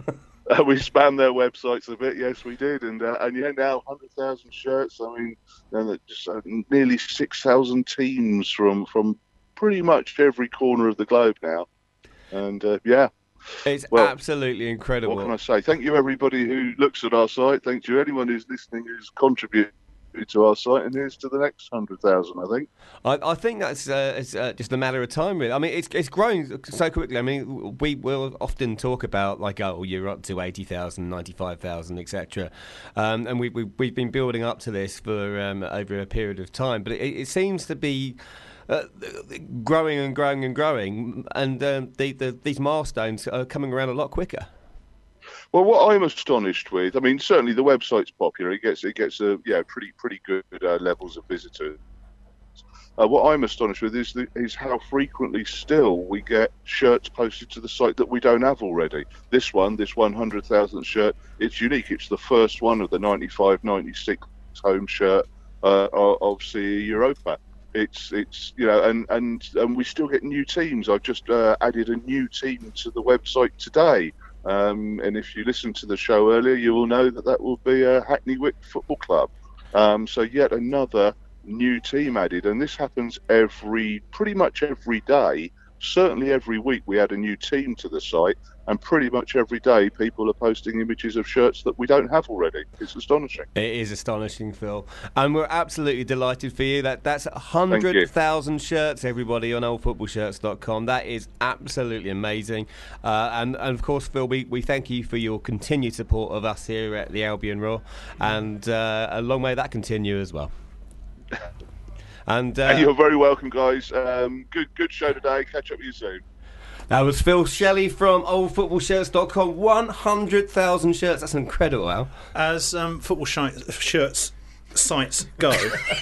We spammed their websites a bit, yes, we did, and yeah, now 100,000 shirts. I mean, just, nearly 6,000 teams from pretty much every corner of the globe now, and yeah, it's absolutely incredible. What can I say? Thank you, everybody who looks at our site. Thank you, anyone who's listening who's contributed to our site, and here's to the next 100,000. I think. I think that's it's just a matter of time, really. I mean, it's growing so quickly. I mean, we will often talk about like, oh, you're up to 80,000, 95,000, etc. And we've been building up to this for over a period of time, but it seems to be growing and growing and growing, and these milestones are coming around a lot quicker. Well, what I'm astonished with, I mean, certainly the website's popular. It gets pretty good levels of visitors. What I'm astonished with is how frequently still we get shirts posted to the site that we don't have already. This 100,000 shirt, it's unique. It's the first one of the 95-96 home shirt of CE Europa. It's and we still get new teams. I've just added a new team to the website today. And if you listened to the show earlier, you will know that will be Hackney Wick Football Club. So yet another new team added, and this happens pretty much every day. Certainly every week we add a new team to the site, and pretty much every day people are posting images of shirts that we don't have already. It's astonishing. It is astonishing, Phil. And we're absolutely delighted for you. That's 100,000 shirts, everybody, on oldfootballshirts.com. That is absolutely amazing. And of course, Phil, we thank you for your continued support of us here at the Albion Roar, and long may that continue as well. And you're very welcome, guys. Good show today. Catch up with you soon. That was Phil Shelley from oldfootballshirts.com. 100,000 shirts. That's incredible, Al. As football shirts sites go,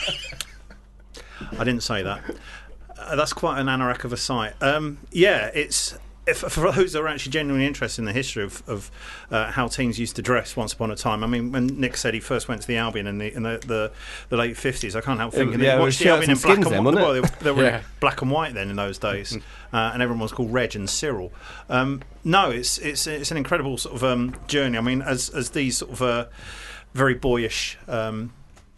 I didn't say that. That's quite an anorak of a site. Yeah, it's... For those that are actually genuinely interested in the history of how teams used to dress once upon a time, I mean, when Nick said he first went to the Albion in the late 50s, I can't help thinking he watched the Albion in black and white. Well, they were black and white then in those days, and everyone was called Reg and Cyril. No, it's an incredible sort of journey. I mean, as these sort of very boyish, what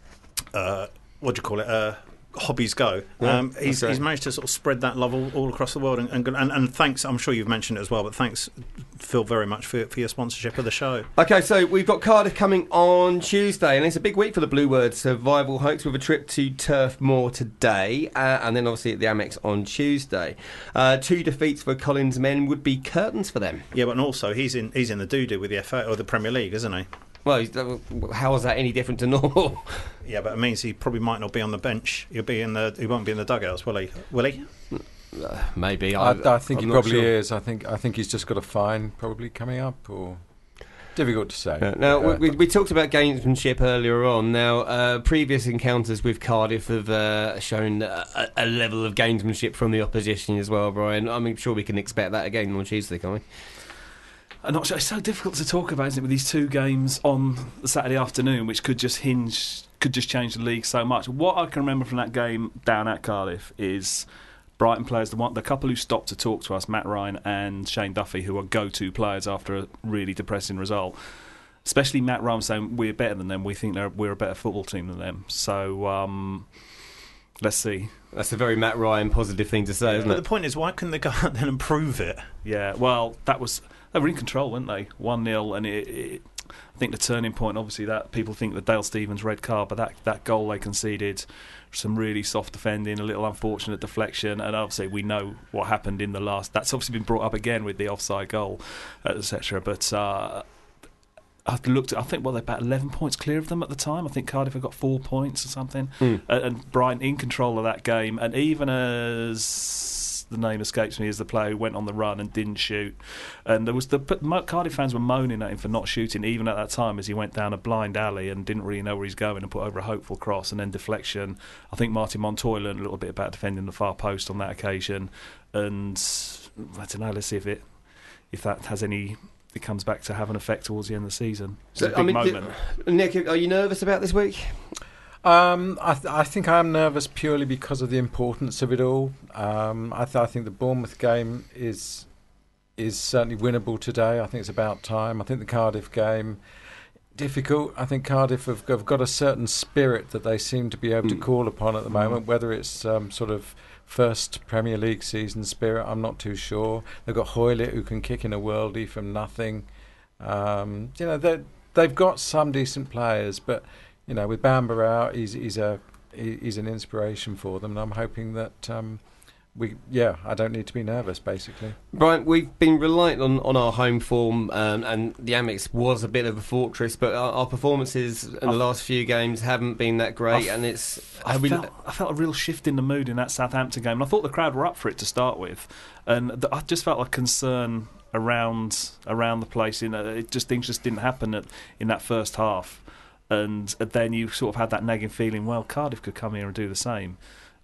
do you call it? Hobbies go. He's managed to sort of spread that love all across the world, and thanks. I'm sure you've mentioned it as well, but thanks, Phil, very much for your sponsorship of the show. Okay, so we've got Cardiff coming on Tuesday, and it's a big week for the Bluebirds. Survival hopes with a trip to Turf Moor today, and then obviously at the Amex on Tuesday. 2 defeats for Collins men would be curtains for them. Yeah, but also he's in the doo-doo with the FA or the Premier League, isn't he? Well, how is that any different to normal? Yeah, but it means he probably might not be on the bench. He won't be in the dugouts, will he? Will he? Maybe. I think he probably is. I think he's just got a fine probably coming up, or difficult to say. Now we talked about gamesmanship earlier on. Now previous encounters with Cardiff have shown a level of gamesmanship from the opposition as well, Brian. I'm sure we can expect that again on Tuesday, can't we? I'm not sure. It's so difficult to talk about, isn't it, with these 2 games on the Saturday afternoon, which could just change the league so much. What I can remember from that game down at Cardiff is Brighton players, the couple who stopped to talk to us, Matt Ryan and Shane Duffy, who are go-to players after a really depressing result. Especially Matt Ryan saying we're better than them. We think we're a better football team than them. So let's see. That's a very Matt Ryan positive thing to say, isn't it? But the point is, why couldn't they go out then and prove it? Yeah, well, they were in control, weren't they? 1-0, and I think the turning point, obviously, that people think the Dale Stephens red card, but that goal they conceded, some really soft defending, a little unfortunate deflection, and obviously we know what happened in the last. That's obviously been brought up again with the offside goal, etc. But I've looked at, I think, they're about 11 points clear of them at the time. I think Cardiff have got 4 points or something, and Brighton in control of that game, and even as the name escapes me, as the player who went on the run and didn't shoot, and there was Cardiff fans were moaning at him for not shooting even at that time, as he went down a blind alley and didn't really know where he's going and put over a hopeful cross and then deflection. I think Martin Montoya learned a little bit about defending the far post on that occasion, and I don't know, let's see if that has any, it comes back to have an effect towards the end of the season. It's a big moment. Nick, are you nervous about this week? I think I am nervous purely because of the importance of it all. I think the Bournemouth game is is certainly winnable today. I think it's about time. I think the Cardiff game, difficult. I think Cardiff have got a certain spirit that they seem to be able to call upon at the moment, whether it's sort of first Premier League season spirit, I'm not too sure. They've got Hoylett, who can kick in a worldie from nothing. They've got some decent players, but with Bamber out, he's an inspiration for them, and I'm hoping that I don't need to be nervous, basically. Brian, we've been reliant on our home form, and the Amex was a bit of a fortress, but our performances in the last few games haven't been that great, I felt a real shift in the mood in that Southampton game, and I thought the crowd were up for it to start with, and I just felt a concern around the place. Things just didn't happen in that first half, and then you sort of had that nagging feeling, well, Cardiff could come here and do the same.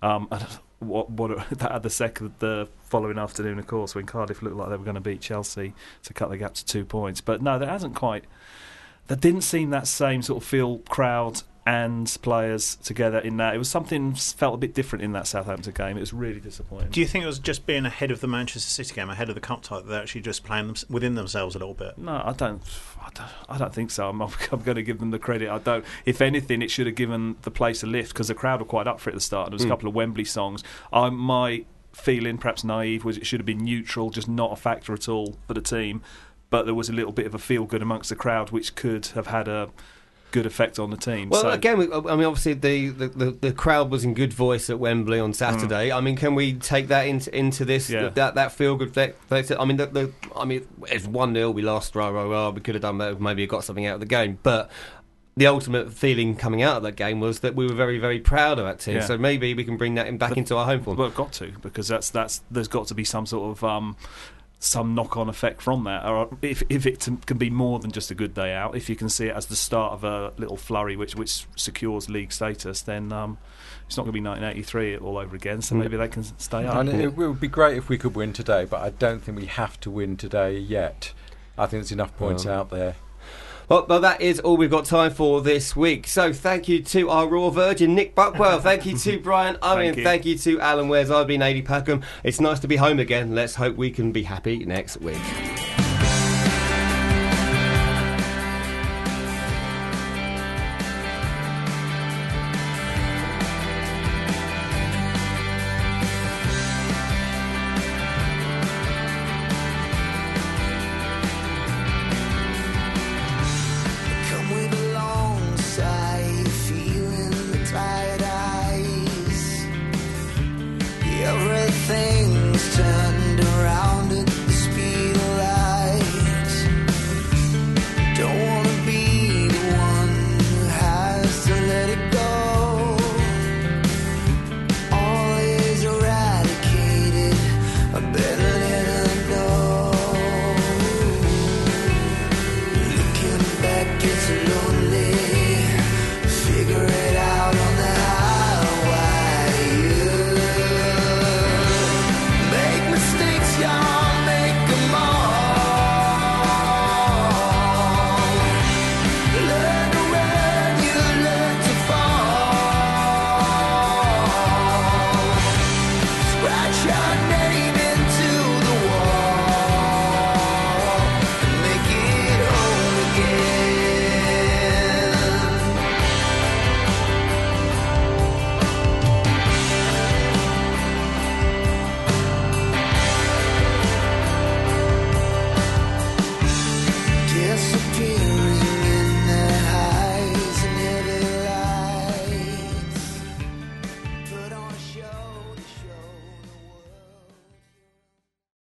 The following afternoon, of course, when Cardiff looked like they were going to beat Chelsea to cut the gap to 2 points. But no, there didn't seem that same sort of feel, crowd and players together in that. It was something felt a bit different in that Southampton game. It was really disappointing. Do you think it was just being ahead of the Manchester City game, ahead of the cup tie, that they're actually just playing within themselves a little bit? No, I don't think so. I'm going to give them the credit. I don't. If anything, it should have given the place a lift, because the crowd were quite up for it at the start. There was a couple of Wembley songs. My feeling, perhaps naive, was it should have been neutral, just not a factor at all for the team. But there was a little bit of a feel-good amongst the crowd, which could have had a good effect on the team. Well, again, obviously the crowd was in good voice at Wembley on Saturday. Can we take that into this that feel good effect? It's 1-0. We lost. We could have done that. Maybe got something out of the game, but the ultimate feeling coming out of that game was that we were very, very proud of that team. So maybe we can bring that back into our home form. Well, we've got to, because there's got to be some sort of some knock-on effect from that, or if it can be more than just a good day out, if you can see it as the start of a little flurry which secures league status, then it's not going to be 1983 all over again, so maybe they can stay up. And it would be great if we could win today, but I don't think we have to win today yet. I think there's enough points out there. Well, that is all we've got time for this week. So thank you to our Raw Virgin, Nick Buckwell. Thank you to Brian Owen. Thank you to Alan Wares. I've been Adi Packham. It's nice to be home again. Let's hope we can be happy next week.